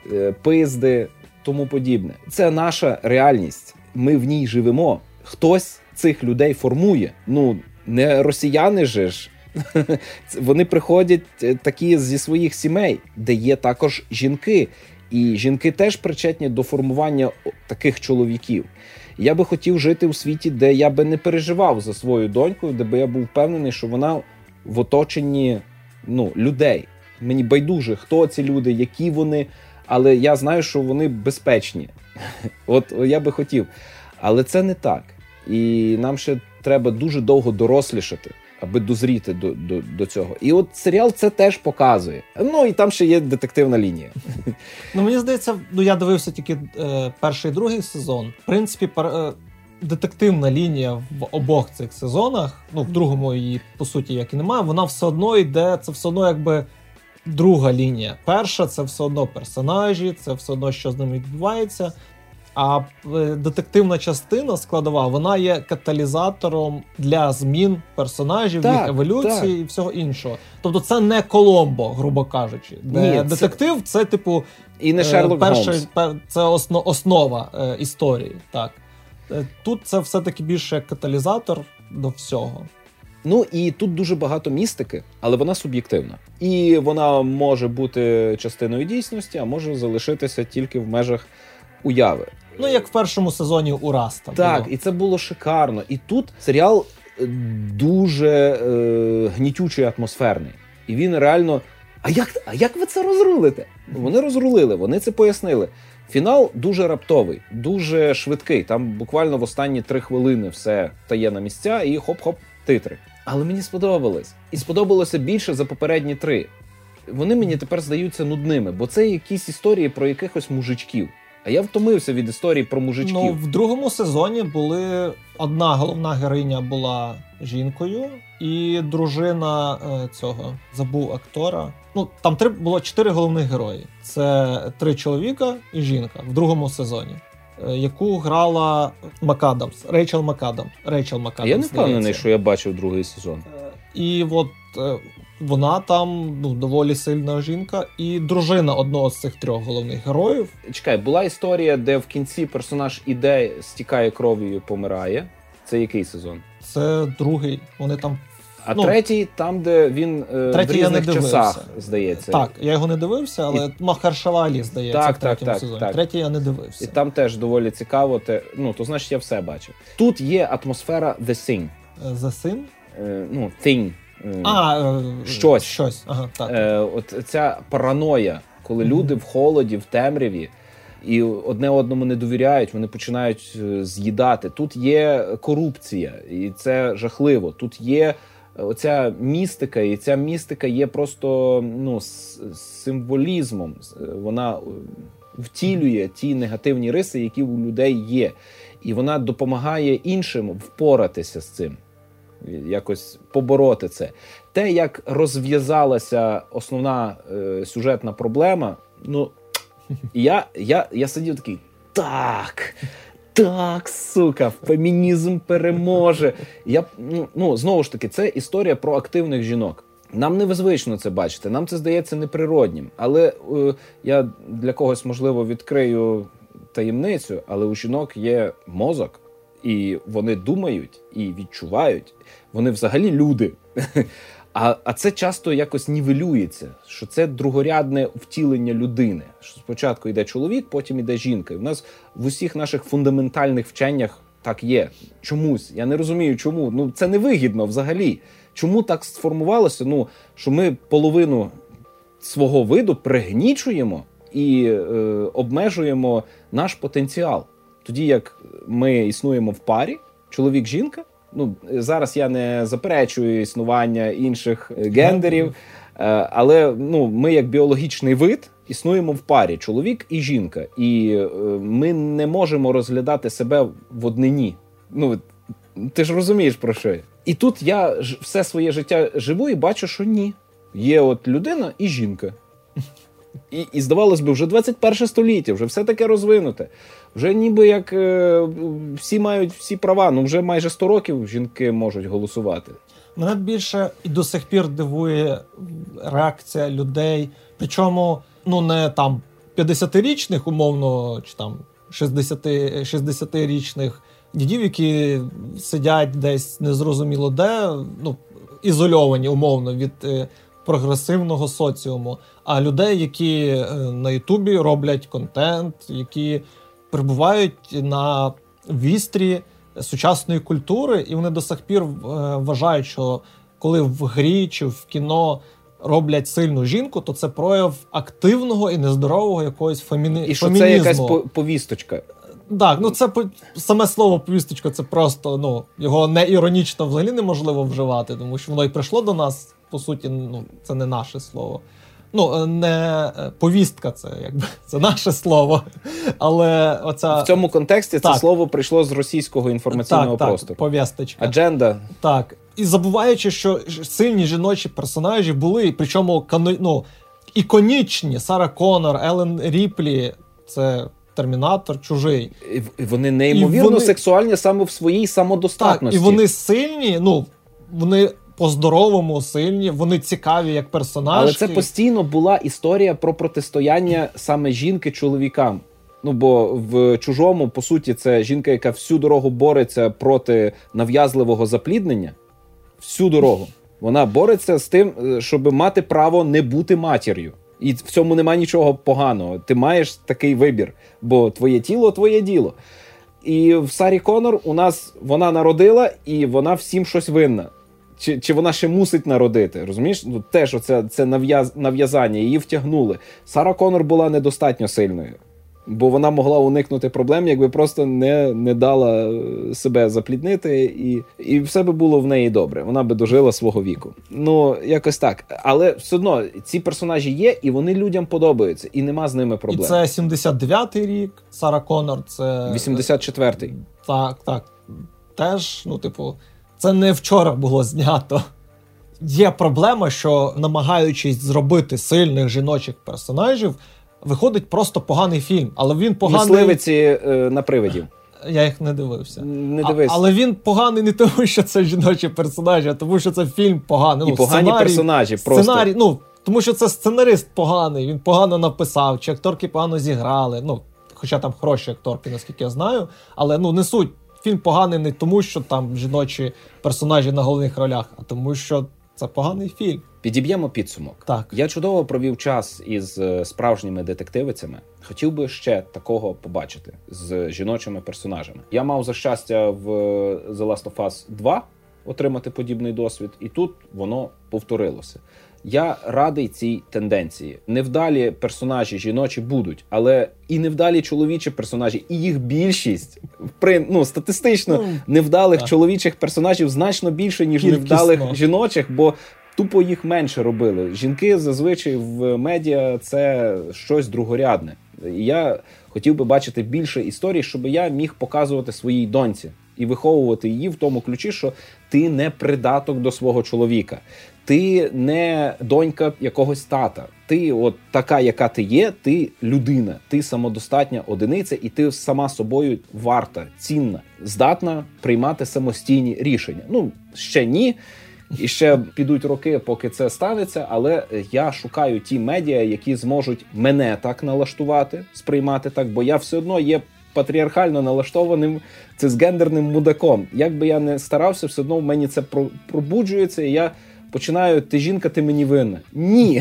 пизди, тому подібне. Це наша реальність. Ми в ній живемо. Хтось цих людей формує. Не росіяни ж. Вони приходять такі зі своїх сімей, де є також жінки. І жінки теж причетні до формування таких чоловіків. Я би хотів жити у світі, де я би не переживав за свою доньку, де би я був впевнений, що вона в оточенні людей. Мені байдуже, хто ці люди, які вони, але я знаю, що вони безпечні. От я би хотів. Але це не так. І нам ще треба дуже довго дорослішати, аби дозріти до цього. І от серіал це теж показує. І там ще є детективна лінія. Мені здається, я дивився тільки перший і другий сезон. В принципі, детективна лінія в обох цих сезонах, в другому її, по суті, як і немає, вона все одно йде, це все одно якби друга лінія. Перша – це все одно персонажі, це все одно, що з ними відбувається. А детективна частина складова, вона є каталізатором для змін персонажів, їх еволюції і всього іншого. Тобто це не Коломбо, грубо кажучи. Детектив – це типу... І не Шерлок Голмс. Це основа історії, так. Тут це все-таки більше як каталізатор до всього. І тут дуже багато містики, але вона суб'єктивна. І вона може бути частиною дійсності, а може залишитися тільки в межах уяви. Як в першому сезоні у Раста. Так, і це було шикарно. І тут серіал дуже гнітючий, атмосферний. І він реально... А як ви це розрулите? Вони розрулили, вони це пояснили. Фінал дуже раптовий, дуже швидкий. Там буквально в останні 3 хвилини все стає на місця і хоп-хоп, титри. Але мені сподобалось. І сподобалося більше за попередні 3. вони мені тепер здаються нудними, бо це якісь історії про якихось мужичків. А я втомився від історії про мужичків. Ну, в другому сезоні були... Одна головна героїня була жінкою, і дружина цього, забув актора. Ну, там було 4 головних герої. Це 3 чоловіка і жінка в другому сезоні, яку грала МакАдамс, Рейчел МакАдамс. Я не впевнений, що я бачив другий сезон. І от вона там доволі сильна жінка, і дружина одного з цих 3 головних героїв. Чекай, була історія, де в кінці персонаж іде, стікає кров'ю і помирає. Це який сезон? Це другий. Вони там... А третій, там, де він в різних часах, здається. Так, я його не дивився, але Махаршала Алі, здається, в третьому сезоні. Так. Третій я не дивився. І там теж доволі цікаво. То значить, я все бачив. Тут є атмосфера The Thing. The Thing? Thing. Щось. Ага, так. От ця параноя, коли люди в холоді, в темряві, і одне одному не довіряють, вони починають з'їдати. Тут є корупція, і це жахливо. Тут є оця містика, і ця містика є просто символізмом. Вона втілює ті негативні риси, які у людей є. І вона допомагає іншим впоратися з цим. Якось побороти це. Те, як розв'язалася основна сюжетна проблема, я сидів такий, так, сука, фемінізм переможе. Знову ж таки, це історія про активних жінок. Нам незвично це бачити, нам це здається неприроднім. Але я для когось, можливо, відкрию таємницю, але у жінок є мозок, і вони думають, і відчувають. Вони взагалі люди. А це часто якось нівелюється, що це другорядне втілення людини. Що спочатку йде чоловік, потім йде жінка. І в нас в усіх наших фундаментальних вченнях так є. Чомусь. Я не розумію, чому. Це невигідно взагалі. Чому так сформувалося? Що ми половину свого виду пригнічуємо і обмежуємо наш потенціал. Тоді як ми існуємо в парі, чоловік-жінка, зараз я не заперечую існування інших гендерів, але ми як біологічний вид існуємо в парі, чоловік і жінка. І ми не можемо розглядати себе в однині. Ти ж розумієш, про що я. І тут я все своє життя живу і бачу, що ні. Є от людина і жінка. І здавалось би, вже 21 століття, вже все таке розвинуте. Вже ніби як всі мають всі права, вже майже 100 років жінки можуть голосувати. Мене більше і до сих пір дивує реакція людей, причому, не там 50-річних, умовно, чи там 60-річних дідів, які сидять десь незрозуміло де, ізольовані, умовно, від прогресивного соціуму, а людей, які на Ютубі роблять контент, які перебувають на вістрі сучасної культури, і вони до сих пір вважають, що коли в грі чи в кіно роблять сильну жінку, то це прояв активного і нездорового якогось фемінізму. І що це якась повісточка. Так, це саме слово повісточка, це просто, його не іронічно взагалі неможливо вживати, тому що воно і прийшло до нас, по суті, це не наше слово. Не повістка, це наше слово. Але в цьому контексті це слово прийшло з російського інформаційного простору. Повісточка. Адженда. Так. І забуваючи, що сильні жіночі персонажі були, причому іконічні. Сара Коннор, Елен Ріплі, це Термінатор, Чужий. І вони неймовірно сексуальні саме в своїй самодостатності. Так, і вони сильні, вони по-здоровому сильні, вони цікаві як персонажі. Але це постійно була історія про протистояння саме жінки чоловікам. Бо в Чужому, по суті, це жінка, яка всю дорогу бореться проти нав'язливого запліднення. Всю дорогу. Вона бореться з тим, щоб мати право не бути матір'ю. І в цьому немає нічого поганого. Ти маєш такий вибір, бо твоє тіло – твоє діло. І в Сарі Коннор вона народила, і вона всім щось винна. Чи вона ще мусить народити, розумієш? Теж це нав'язання, її втягнули. Сара Коннор була недостатньо сильною. бо вона могла уникнути проблем, якби просто не дала себе запліднити, і все би було в неї добре. Вона би дожила свого віку. Ну, якось так. Але все одно, ці персонажі є, і вони людям подобаються, і нема з ними проблем. І це 79-й рік, Сара Коннор, це... 84-й. Так. Теж, це не вчора було знято. Є проблема, що намагаючись зробити сильних жіночих персонажів, виходить просто поганий фільм. Але він поганий... Мисливиці на привидів. Я їх не дивився. Не дивився. Але він поганий не тому, що це жіночі персонажі, а тому, що це фільм поганий. І погані персонажі просто. Тому що це сценарист поганий, він погано написав, чи акторки погано зіграли. Хоча там хороші акторки, наскільки я знаю. Але не суть. Фільм поганий не тому, що там жіночі персонажі на головних ролях, а тому, що це поганий фільм. Підіб'ємо підсумок. Так. Я чудово провів час із справжніми детективицями. Хотів би ще такого побачити з жіночими персонажами. Я мав за щастя в The Last of Us 2 отримати подібний досвід, і тут воно повторилося. Я радий цій тенденції. Невдалі персонажі жіночі будуть, але і невдалі чоловічі персонажі, і їх більшість, статистично, невдалих чоловічих персонажів значно більше, ніж невдалих жіночих, бо тупо їх менше робили. Жінки зазвичай в медіа – це щось другорядне. І я хотів би бачити більше історій, щоб я міг показувати своїй доньці і виховувати її в тому ключі, що ти не придаток до свого чоловіка. Ти не донька якогось тата. Ти от така, яка ти є, ти людина. Ти самодостатня одиниця, і ти сама собою варта, цінна, здатна приймати самостійні рішення. Ще ні. І ще підуть роки, поки це станеться, але я шукаю ті медіа, які зможуть мене так налаштувати, сприймати так, бо я все одно є патріархально налаштованим цисгендерним мудаком. Як би я не старався, все одно в мені це пробуджується, і я починаю: ти жінка, ти мені винна. Ні.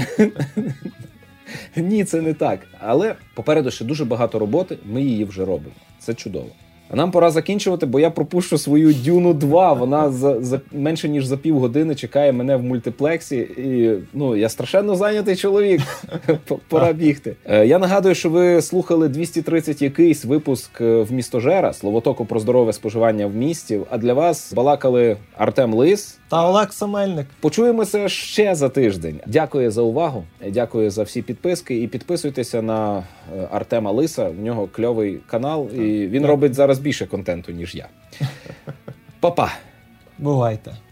Ні, це не так. Але попереду ще дуже багато роботи, ми її вже робимо. Це чудово. А нам пора закінчувати, бо я пропущу свою Дюну 2. Вона за менше ніж за півгодини чекає мене в мультиплексі. І я страшенно зайнятий чоловік. Пора бігти. Я нагадую, що ви слухали 230 якийсь випуск «Вмістожера», словотоку про здорове споживання в місті. А для вас балакали Артем Лис та Олег Самельник. Почуємося ще за тиждень. Дякую за увагу, дякую за всі підписки. І підписуйтеся на Артема Лиса, в нього кльовий канал, і він робить зараз більше контенту, ніж я. Па-па! Бувайте!